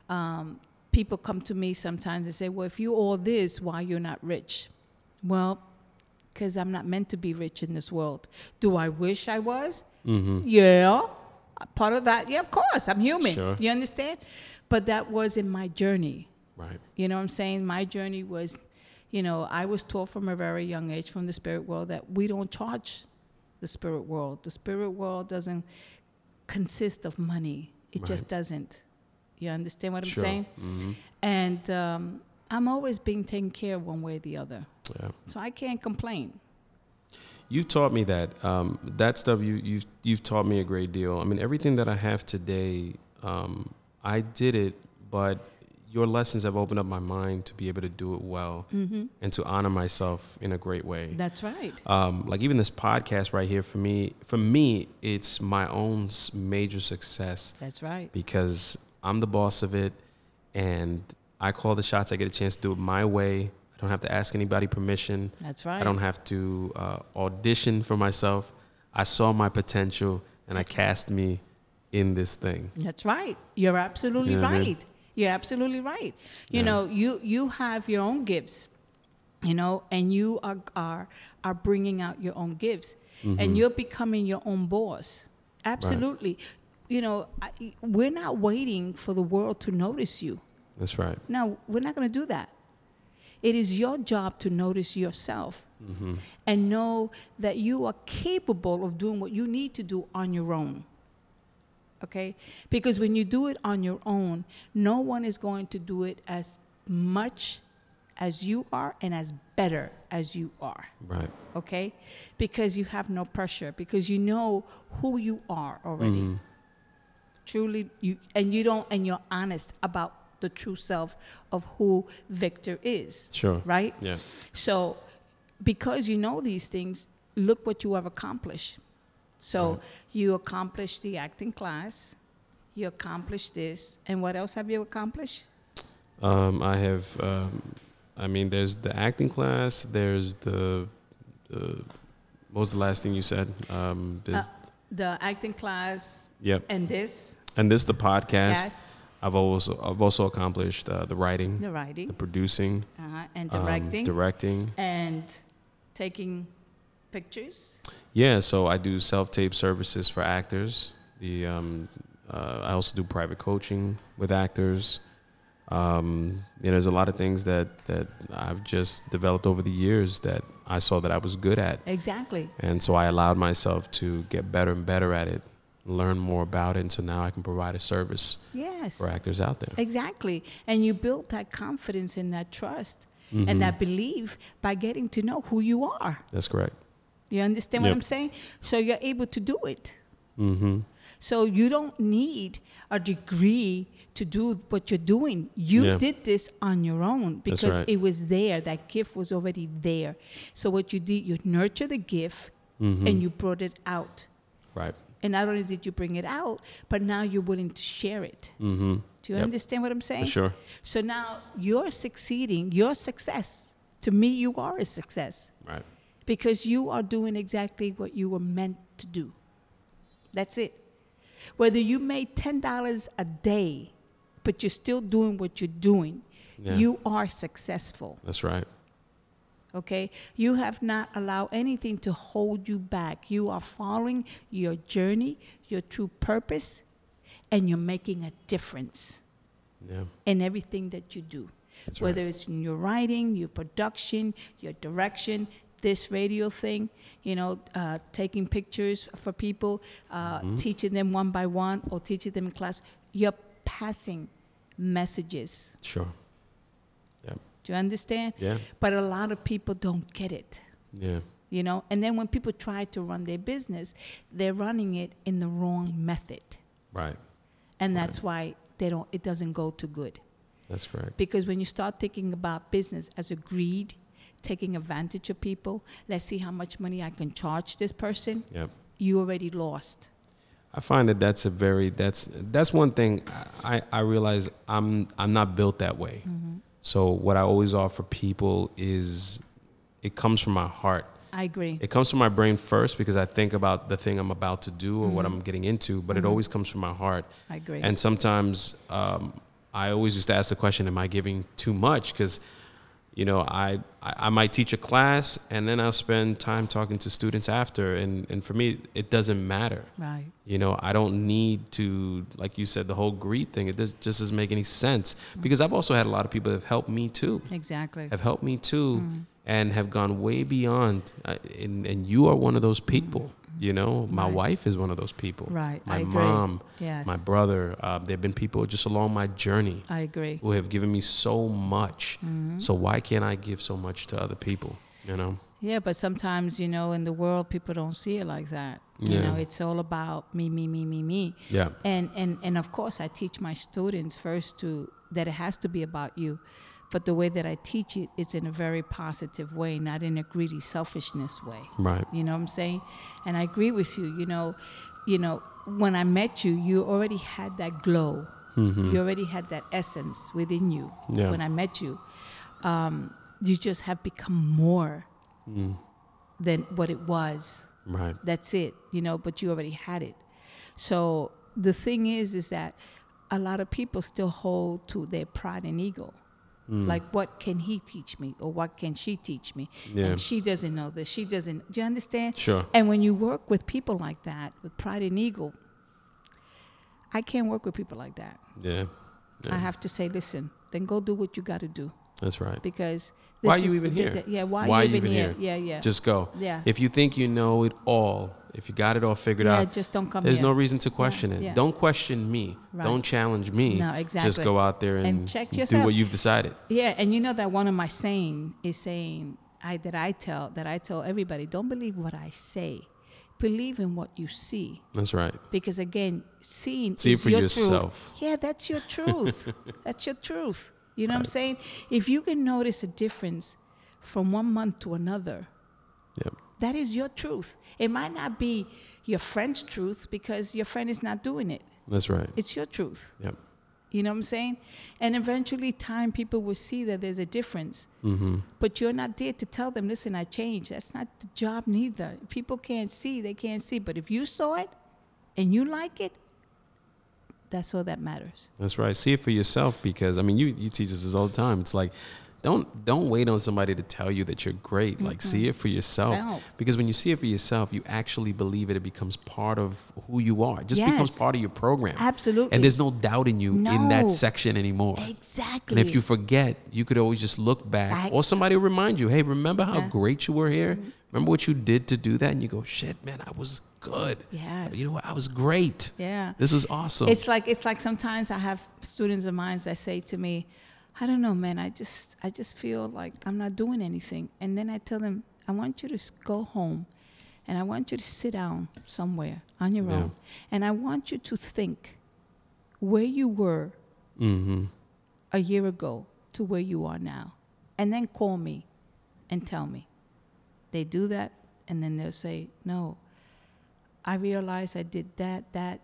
Speaker 2: People come to me sometimes and say, well, if you all this, why you're not rich? Well, because I'm not meant to be rich in this world. Do I wish I was?
Speaker 1: Mm-hmm.
Speaker 2: Yeah. Part of that, yeah, of course. I'm human.
Speaker 1: Sure.
Speaker 2: You understand? But that wasn't my journey.
Speaker 1: Right.
Speaker 2: You know what I'm saying? My journey was, I was taught from a very young age from the spirit world that we don't charge the spirit world. The spirit world doesn't consist of money. It
Speaker 1: Right.
Speaker 2: just doesn't. You understand what I'm
Speaker 1: Sure.
Speaker 2: saying?
Speaker 1: Mm-hmm.
Speaker 2: And I'm always being taken care of one way or the other.
Speaker 1: Yeah.
Speaker 2: So I can't complain.
Speaker 1: You've taught me that. That stuff you've taught me a great deal. I mean, everything that I have today, I did it, but your lessons have opened up my mind to be able to do it well and to honor myself in a great way.
Speaker 2: That's right.
Speaker 1: Like even this podcast right here, for me, it's my own major success
Speaker 2: That's right.
Speaker 1: because I'm the boss of it, and I call the shots. I get a chance to do it my way. I don't have to ask anybody permission.
Speaker 2: That's right.
Speaker 1: I don't have to audition for myself. I saw my potential, and I cast me in this thing.
Speaker 2: That's right. You're absolutely
Speaker 1: You know what I
Speaker 2: right.
Speaker 1: mean?
Speaker 2: You're absolutely right. You
Speaker 1: Yeah.
Speaker 2: know, you have your own gifts, and you are bringing out your own gifts, and you're becoming your own boss. Absolutely. We're not waiting for the world to notice you.
Speaker 1: That's right.
Speaker 2: No, we're not going to do that. It is your job to notice yourself and know that you are capable of doing what you need to do on your own. Okay? Because when you do it on your own, no one is going to do it as much as you are and as better as you are.
Speaker 1: Right.
Speaker 2: Okay? Because you have no pressure, because you know who you are already. Truly, and you're honest about the true self of who Victor is.
Speaker 1: Sure.
Speaker 2: Right?
Speaker 1: Yeah.
Speaker 2: So, because you know these things, look what you have accomplished. So, you accomplished the acting class, you accomplished this, and what else have you accomplished?
Speaker 1: I have. There's the acting class. There's the. What was the last thing you said? There's.
Speaker 2: The acting class.
Speaker 1: Yep.
Speaker 2: And this.
Speaker 1: And this the podcast.
Speaker 2: Yes.
Speaker 1: I've also accomplished the writing,
Speaker 2: The writing.
Speaker 1: the producing,
Speaker 2: And directing.
Speaker 1: directing.
Speaker 2: And taking pictures.
Speaker 1: Yeah, so I do self-tape services for actors. I also do private coaching with actors. There's a lot of things that I've just developed over the years that I saw that I was good at.
Speaker 2: Exactly.
Speaker 1: And so I allowed myself to get better and better at it, learn more about it, and so now I can provide a service
Speaker 2: Yes.
Speaker 1: for actors out there.
Speaker 2: Exactly. And you build that confidence and that trust and that belief by getting to know who you are.
Speaker 1: That's correct.
Speaker 2: You understand what
Speaker 1: Yep.
Speaker 2: I'm saying? So you're able to do it.
Speaker 1: Mm-hmm.
Speaker 2: So you don't need a degree to do what you're doing. You
Speaker 1: Yeah.
Speaker 2: did this on your own because
Speaker 1: right.
Speaker 2: it was there. That gift was already there. So what you did, you nurtured the gift and you brought it out.
Speaker 1: Right.
Speaker 2: And not only did you bring it out, but now you're willing to share it.
Speaker 1: Mm-hmm.
Speaker 2: Do you
Speaker 1: Yep.
Speaker 2: understand what I'm saying?
Speaker 1: For sure.
Speaker 2: So now you're succeeding, your success. To me, you are a success
Speaker 1: Right.
Speaker 2: because you are doing exactly what you were meant to do. That's it. Whether you made $10 a day, but you're still doing what you're doing,
Speaker 1: Yeah.
Speaker 2: you are successful.
Speaker 1: That's right.
Speaker 2: Okay? You have not allowed anything to hold you back. You are following your journey, your true purpose, and you're making a difference
Speaker 1: Yeah.
Speaker 2: in everything that you do.
Speaker 1: That's
Speaker 2: Whether
Speaker 1: right.
Speaker 2: it's in your writing, your production, your direction, this radio thing, taking pictures for people, teaching them one by one or teaching them in class, you're passing messages.
Speaker 1: Sure. Yeah.
Speaker 2: Do you understand?
Speaker 1: Yeah.
Speaker 2: But a lot of people don't get it.
Speaker 1: Yeah.
Speaker 2: And then when people try to run their business, they're running it in the wrong method.
Speaker 1: Right.
Speaker 2: And that's why it doesn't go too good.
Speaker 1: That's correct.
Speaker 2: Because when you start thinking about business as a greed, taking advantage of people, let's see how much money I can charge this person,
Speaker 1: Yep.
Speaker 2: you already lost.
Speaker 1: I find that that's one thing I realize I'm not built that way. So what I always offer people is it comes from my heart.
Speaker 2: I agree.
Speaker 1: It comes from my brain first because I think about the thing I'm about to do or what I'm getting into, but it always comes from my heart.
Speaker 2: I agree.
Speaker 1: And sometimes I always used to ask the question, am I giving too much? Because, you know, I might teach a class and then I'll spend time talking to students after. And for me, it doesn't matter.
Speaker 2: Right.
Speaker 1: You know, I don't need to, like you said, the whole greed thing. It just doesn't make any sense. Because I've also had a lot of people that have helped me too.
Speaker 2: Exactly.
Speaker 1: Have helped me too and have gone way beyond. And you are one of those people. You know, my
Speaker 2: Right.
Speaker 1: wife is one of those people.
Speaker 2: Right.
Speaker 1: My
Speaker 2: I agree.
Speaker 1: mom,
Speaker 2: Yes.
Speaker 1: my brother. There have been people just along my journey
Speaker 2: I agree.
Speaker 1: who have given me so much. So why can't I give so much to other people? You know?
Speaker 2: Yeah, but sometimes, you know, in the world, people don't see it like that. You
Speaker 1: Yeah.
Speaker 2: know, it's all about me, me, me, me, me.
Speaker 1: Yeah.
Speaker 2: And of course, I teach my students first that it has to be about you. But the way that I teach it, it's in a very positive way, not in a greedy, selfishness way.
Speaker 1: Right.
Speaker 2: You know what I'm saying? And I agree with you. You know, when I met you, you already had that glow. You already had that essence within you.
Speaker 1: Yeah.
Speaker 2: When I met you, you just have become more than what it was.
Speaker 1: Right.
Speaker 2: That's it. You know, but you already had it. So the thing is that a lot of people still hold to their pride and ego. Like, what can he teach me, or what can she teach me?
Speaker 1: Yeah.
Speaker 2: And she doesn't know this. She doesn't. Do you understand?
Speaker 1: Sure.
Speaker 2: And when you work with people like that, with pride and ego, I can't work with people like that.
Speaker 1: Yeah. Yeah.
Speaker 2: I have to say, listen, then go do what you got to do,
Speaker 1: That's right.
Speaker 2: because
Speaker 1: Why are you even here?
Speaker 2: Why are you even here? Yeah.
Speaker 1: Just go.
Speaker 2: Yeah.
Speaker 1: If you think you know it all, if you got it all figured
Speaker 2: Yeah,
Speaker 1: out,
Speaker 2: just don't come
Speaker 1: there's
Speaker 2: here.
Speaker 1: no reason to question it.
Speaker 2: yeah.
Speaker 1: Don't question me.
Speaker 2: Right.
Speaker 1: Don't challenge me.
Speaker 2: No, exactly.
Speaker 1: Just go out there
Speaker 2: And
Speaker 1: and
Speaker 2: check
Speaker 1: do
Speaker 2: yourself.
Speaker 1: what you've decided.
Speaker 2: Yeah, and you know that one of my saying is saying that I tell everybody, don't believe what I say, believe in what you see.
Speaker 1: That's right.
Speaker 2: Because again, seeing
Speaker 1: See
Speaker 2: is
Speaker 1: it for
Speaker 2: your
Speaker 1: yourself.
Speaker 2: truth. Yeah, that's your truth. That's your truth. You know what I'm saying? If you can notice a difference from one month to another,
Speaker 1: Yep.
Speaker 2: that is your truth. It might not be your friend's truth because your friend is not doing it.
Speaker 1: That's right.
Speaker 2: It's your truth.
Speaker 1: Yep.
Speaker 2: You know what I'm saying? And eventually, time people will see that there's a difference. But you're not there to tell them, listen, I changed. That's not the job neither. People can't see, they can't see. But if you saw it and you like it, that's all that matters.
Speaker 1: That's right. See it for yourself, because I mean, you teach us this all the time. It's like, don't wait on somebody to tell you that you're great. Like, see it for yourself.
Speaker 2: Self.
Speaker 1: Because when you see it for yourself, you actually believe it. It becomes part of who you are. It just becomes
Speaker 2: Yes.
Speaker 1: part of your program.
Speaker 2: Absolutely.
Speaker 1: And there's no doubt in you in
Speaker 2: No.
Speaker 1: that section anymore.
Speaker 2: Exactly.
Speaker 1: And if you forget, you could always just look back, or somebody will remind you, hey, remember how
Speaker 2: Yeah.
Speaker 1: great you were here? Remember what you did to do that? And you go, shit, man, I was good.
Speaker 2: Yes.
Speaker 1: You know what? I was great.
Speaker 2: Yeah.
Speaker 1: This was awesome.
Speaker 2: It's like sometimes I have students of mine that say to me, I don't know, man, I just feel like I'm not doing anything. And then I tell them, I want you to go home and I want you to sit down somewhere on your own. And I want you to think where you were a year ago to where you are now. And then call me and tell me. They do that, and then they'll say, no, I realized I did that.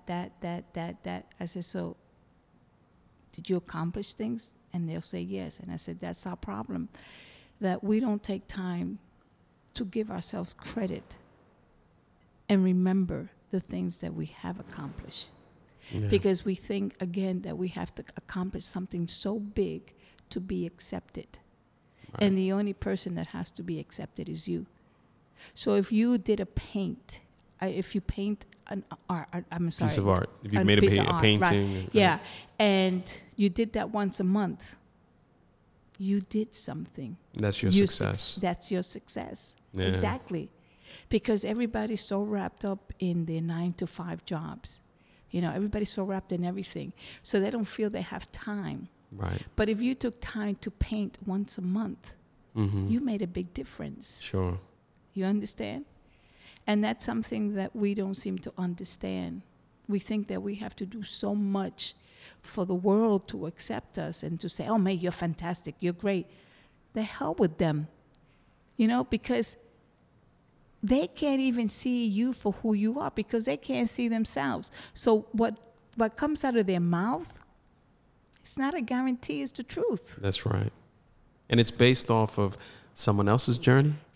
Speaker 2: I said, so did you accomplish things? And they'll say yes. And I said, that's our problem, that we don't take time to give ourselves credit and remember the things that we have accomplished.
Speaker 1: Yeah.
Speaker 2: Because we think, again, that we have to accomplish something so big to be accepted.
Speaker 1: Right.
Speaker 2: And the only person that has to be accepted is you. So if you did if you paint an art, I'm sorry.
Speaker 1: Piece of art. If you
Speaker 2: a
Speaker 1: made
Speaker 2: piece of
Speaker 1: a
Speaker 2: art,
Speaker 1: painting.
Speaker 2: right. Yeah. And you did that once a month, you did something.
Speaker 1: That's your
Speaker 2: You
Speaker 1: success.
Speaker 2: That's your success.
Speaker 1: Yeah.
Speaker 2: Exactly. Because everybody's so wrapped up in their 9-to-5 jobs. You know, everybody's so wrapped in everything. So they don't feel they have time.
Speaker 1: Right.
Speaker 2: But if you took time to paint once a month, you made a big difference.
Speaker 1: Sure.
Speaker 2: You understand? And that's something that we don't seem to understand. We think that we have to do so much for the world to accept us and to say, oh, man, you're fantastic, you're great. The hell with them. You know, because they can't even see you for who you are because they can't see themselves. So what comes out of their mouth, it's not a guarantee, it's the truth.
Speaker 1: That's right. And it's based off of someone else's journey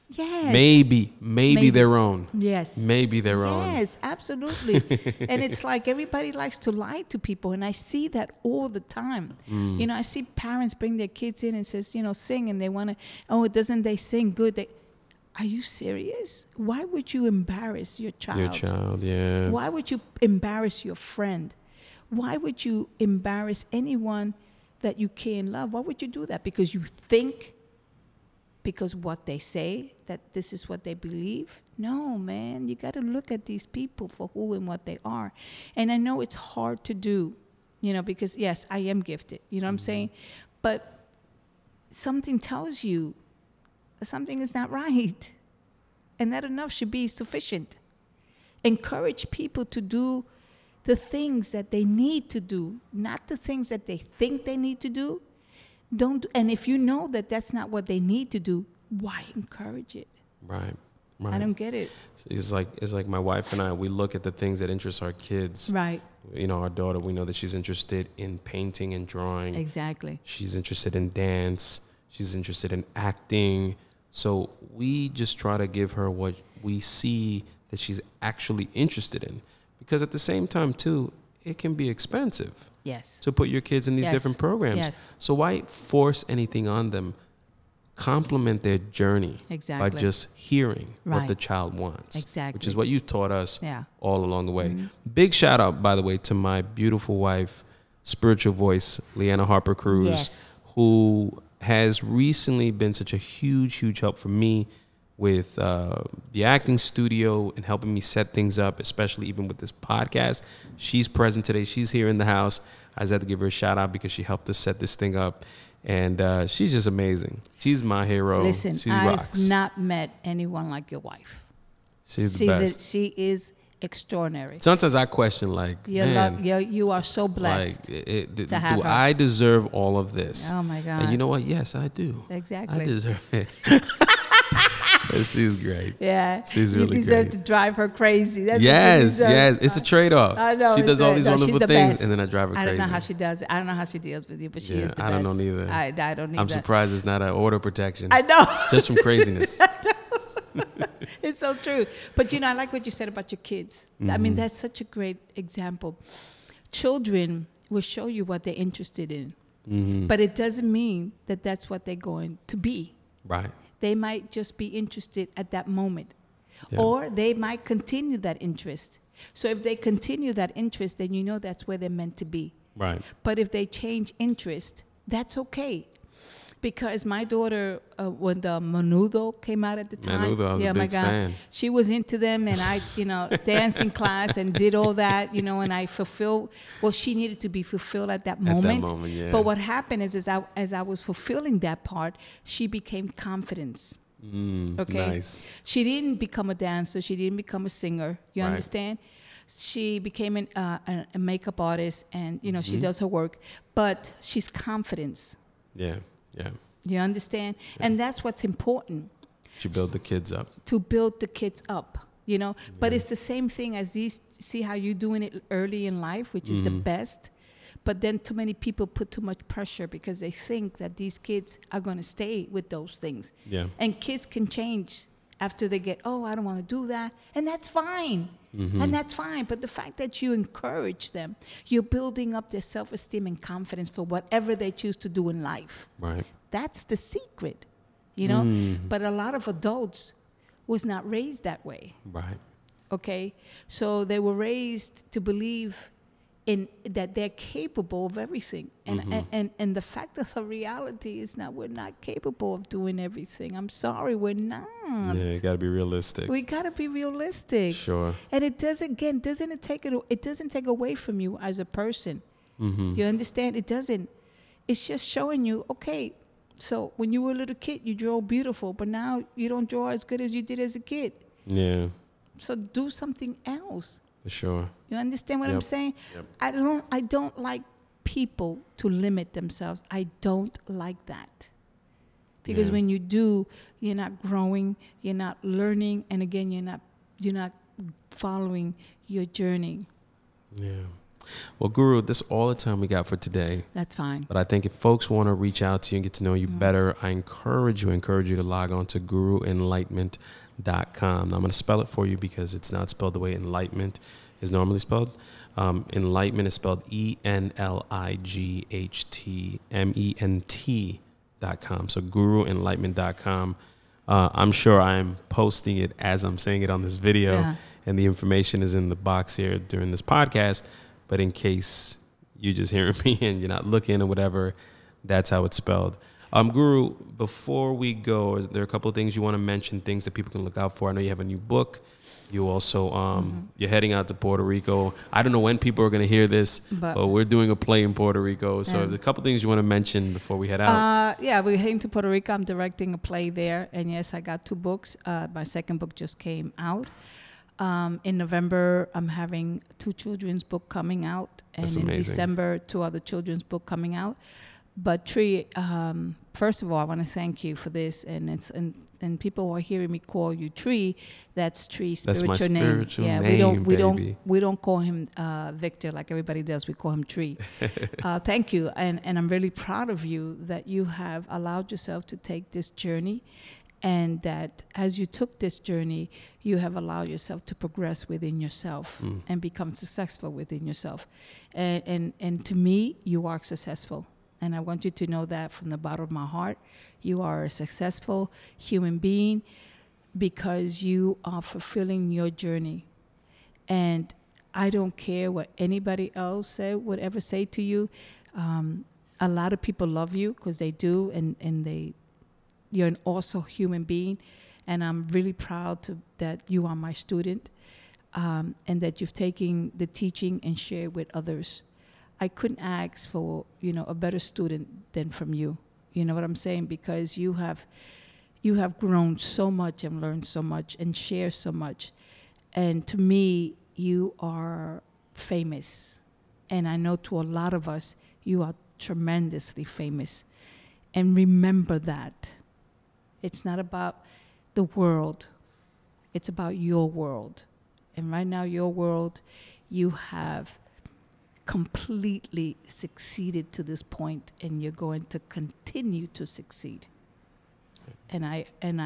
Speaker 2: Yes.
Speaker 1: Maybe their own.
Speaker 2: Yes.
Speaker 1: Maybe their own.
Speaker 2: Yes, absolutely. And it's like everybody likes to lie to people, and I see that all the time.
Speaker 1: Mm.
Speaker 2: You know, I see parents bring their kids in and says, you know, sing, and they want to, oh, doesn't they sing good? Are you serious? Why would you embarrass your child?
Speaker 1: Your child, yeah.
Speaker 2: Why would you embarrass your friend? Why would you embarrass anyone that you care and love? Why would you do that? Because you think, because what they say, that this is what they believe? No, man, you got to look at these people for who and what they are. And I know it's hard to do, you know, because yes, I am gifted, you know what I'm saying? But something tells you that something is not right. And that enough should be sufficient. Encourage people to do the things that they need to do, not the things that they think they need to do. And if you know that that's not what they need to do, why encourage it?
Speaker 1: Right.
Speaker 2: I don't get it.
Speaker 1: It's like my wife and I, we look at the things that interest our kids.
Speaker 2: Right.
Speaker 1: You know, our daughter, we know that she's interested in painting and drawing.
Speaker 2: Exactly.
Speaker 1: She's interested in dance. She's interested in acting. So we just try to give her what we see that she's actually interested in. Because at the same time, too, it can be expensive.
Speaker 2: Yes.
Speaker 1: To put your kids in these different programs.
Speaker 2: Yes.
Speaker 1: So why force anything on them? Complement their journey
Speaker 2: Exactly.
Speaker 1: by just hearing what
Speaker 2: Right.
Speaker 1: the child wants.
Speaker 2: Exactly.
Speaker 1: Which is what you taught us
Speaker 2: Yeah.
Speaker 1: all along the way. Big shout out, by the way, to my beautiful wife, spiritual voice, Leanna Harper Cruz,
Speaker 2: Yes.
Speaker 1: who has recently been such a huge help for me with the acting studio and helping me set things up, especially even with this podcast. She's present today. She's here in the house. I just had to give her a shout out because she helped us set this thing up. And she's just amazing. She's my hero.
Speaker 2: Listen,
Speaker 1: she
Speaker 2: I've
Speaker 1: rocks.
Speaker 2: not met anyone like your wife.
Speaker 1: She's the best.
Speaker 2: She is extraordinary.
Speaker 1: Sometimes I question, like, man,
Speaker 2: You are so blessed.
Speaker 1: like,
Speaker 2: to have
Speaker 1: do
Speaker 2: her.
Speaker 1: I deserve all of this?
Speaker 2: Oh, my God.
Speaker 1: And you know what? Yes, I do.
Speaker 2: Exactly.
Speaker 1: I deserve it. She's great.
Speaker 2: Yeah.
Speaker 1: She's
Speaker 2: you
Speaker 1: really
Speaker 2: deserve
Speaker 1: great.
Speaker 2: to drive her crazy. That's what you
Speaker 1: Yes,
Speaker 2: deserve.
Speaker 1: yes. It's a trade-off.
Speaker 2: I know.
Speaker 1: She does all these
Speaker 2: she's
Speaker 1: wonderful
Speaker 2: the
Speaker 1: things,
Speaker 2: best.
Speaker 1: and then I drive her
Speaker 2: I
Speaker 1: crazy.
Speaker 2: don't know how she does it. I don't know how she deals with you, but she
Speaker 1: Yeah,
Speaker 2: is the
Speaker 1: I
Speaker 2: best.
Speaker 1: don't know neither.
Speaker 2: I don't either.
Speaker 1: I'm surprised it's not an order protection.
Speaker 2: I know.
Speaker 1: Just from craziness.
Speaker 2: It's so true. But, you know, I like what you said about your kids. I mean, that's such a great example. Children will show you what they're interested in, but it doesn't mean that that's what they're going to be.
Speaker 1: Right.
Speaker 2: They might just be interested at that moment,
Speaker 1: Yeah.
Speaker 2: or they might continue that interest. So if they continue that interest, then you know that's where they're meant to be.
Speaker 1: Right.
Speaker 2: But if they change interest, that's okay. Because my daughter, when the Menudo came out at the time,
Speaker 1: Menudo, I was a big fan.
Speaker 2: she was into them, and I, you know, dancing class and did all that, you know, and I fulfilled. Well, she needed to be fulfilled at that moment.
Speaker 1: Yeah.
Speaker 2: But what happened is, as I was fulfilling that part, she became confidence. Okay.
Speaker 1: Nice.
Speaker 2: She didn't become a dancer. She didn't become a singer. You
Speaker 1: Right.
Speaker 2: understand? She became a makeup artist, and you know she does her work. But she's confidence.
Speaker 1: Yeah. Yeah.
Speaker 2: You understand? And that's what's important,
Speaker 1: She built the kids up.
Speaker 2: to build the kids up, you know? But it's the same thing as these, see how you're doing it early in life, which is the best. But then too many people put too much pressure because they think that these kids are going to stay with those things.
Speaker 1: Yeah.
Speaker 2: And kids can change after they get, oh, I don't want to do that. And that's fine. And that's fine. But the fact that you encourage them, you're building up their self-esteem and confidence for whatever they choose to do in life.
Speaker 1: Right.
Speaker 2: That's the secret, you know? But a lot of adults was not raised that way,
Speaker 1: Right.
Speaker 2: okay? So they were raised to believe in that they're capable of everything. And the fact of the reality is that we're not capable of doing everything. I'm sorry, we're not.
Speaker 1: Yeah, you got to be realistic.
Speaker 2: We got to be realistic.
Speaker 1: Sure.
Speaker 2: And it doesn't take away from you as a person. You understand? It doesn't. It's just showing you, okay, so when you were a little kid, you draw beautiful, but now you don't draw as good as you did as a kid.
Speaker 1: Yeah,
Speaker 2: So do something else.
Speaker 1: for sure.
Speaker 2: You understand what I'm
Speaker 1: Yep.
Speaker 2: saying?
Speaker 1: Yep.
Speaker 2: I don't like people to limit themselves. I don't like that. Because
Speaker 1: Yeah.
Speaker 2: when you do, you're not growing, you're not learning, and again, you're not following your journey.
Speaker 1: Yeah. Well, Guru, this is all the time we got for today.
Speaker 2: That's fine.
Speaker 1: But I think if folks want to reach out to you and get to know you better, I encourage you to log on to guruenlightenment.com. Now, I'm going to spell it for you because it's not spelled the way enlightenment is normally spelled. Enlightenment is spelled ENLIGHTMENT.com. So guruenlightenment.com. I'm sure I'm posting it as I'm saying it on this video, and the information is in the box here during this podcast. But in case you're just hearing me and you're not looking or whatever, that's how it's spelled. Guru, before we go, is there a couple of things you want to mention, things that people can look out for? I know you have a new book. You also, you're heading out to Puerto Rico. I don't know when people are going to hear this, but we're doing a play in Puerto Rico. So there's a couple things you want to mention before we head out.
Speaker 2: We're heading to Puerto Rico. I'm directing a play there. And yes, I got 2 books. My second book just came out. In November, I'm having 2 children's book coming out. And
Speaker 1: That's
Speaker 2: in
Speaker 1: amazing.
Speaker 2: December, 2 other children's book coming out. But Tree, first of all, I want to thank you for this. And people are hearing me call you Tree. That's Tree's spiritual name.
Speaker 1: That's my spiritual name,
Speaker 2: we don't call him Victor like everybody does. We call him Tree. Thank you, and I'm really proud of you that you have allowed yourself to take this journey, and that as you took this journey, you have allowed yourself to progress within yourself and become successful within yourself. And to me, you are successful. And I want you to know that from the bottom of my heart. You are a successful human being because you are fulfilling your journey. And I don't care what anybody else would ever say to you. A lot of people love you because they do, and you're an awesome human being. And I'm really proud that you are my student, and that you've taken the teaching and shared with others. I couldn't ask for, a better student than from you. You know what I'm saying? Because you have grown so much and learned so much and shared so much. And to me, you are famous. And I know to a lot of us, you are tremendously famous. And remember that. It's not about the world. It's about your world. And right now, your world, you have completely succeeded to this point, and you're going to continue to succeed. And I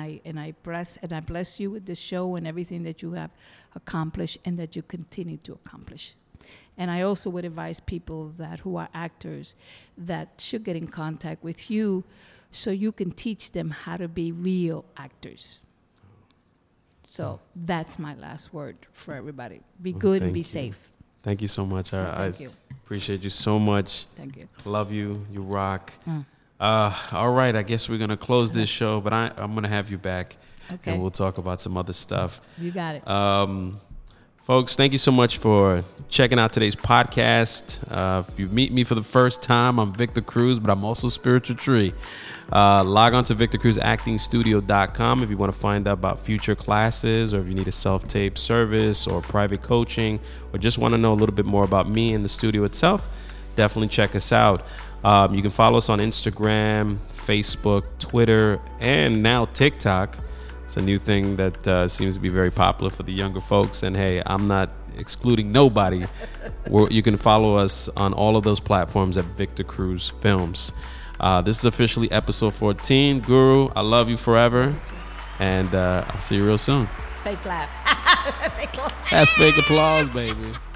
Speaker 2: bless you with this show and everything that you have accomplished and that you continue to accomplish. And I also would advise people who are actors that should get in contact with you so you can teach them how to be real actors. So that's my last word for everybody. Be good and be safe.
Speaker 1: Thank you so much.
Speaker 2: Thank you.
Speaker 1: Appreciate you so much.
Speaker 2: Thank you.
Speaker 1: Love you. You rock. All right. I guess we're going to close this show, but I'm going to have you back.
Speaker 2: Okay.
Speaker 1: And we'll talk about some other stuff.
Speaker 2: You got it.
Speaker 1: Folks, thank you so much for checking out today's podcast. If you meet me for the first time, I'm Victor Cruz, but I'm also Spiritual Tree. Log on to VictorCruzActingStudio.com if you want to find out about future classes, or if you need a self-tape service or private coaching, or just want to know a little bit more about me and the studio itself. Definitely check us out. You can follow us on Instagram, Facebook, Twitter, and now TikTok. It's a new thing that seems to be very popular for the younger folks. And hey, I'm not excluding nobody. You can follow us on all of those platforms at Victor Cruz Films. This is officially episode 14. Guru, I love you forever. And I'll see you real soon.
Speaker 2: Fake laugh.
Speaker 1: That's fake applause, baby.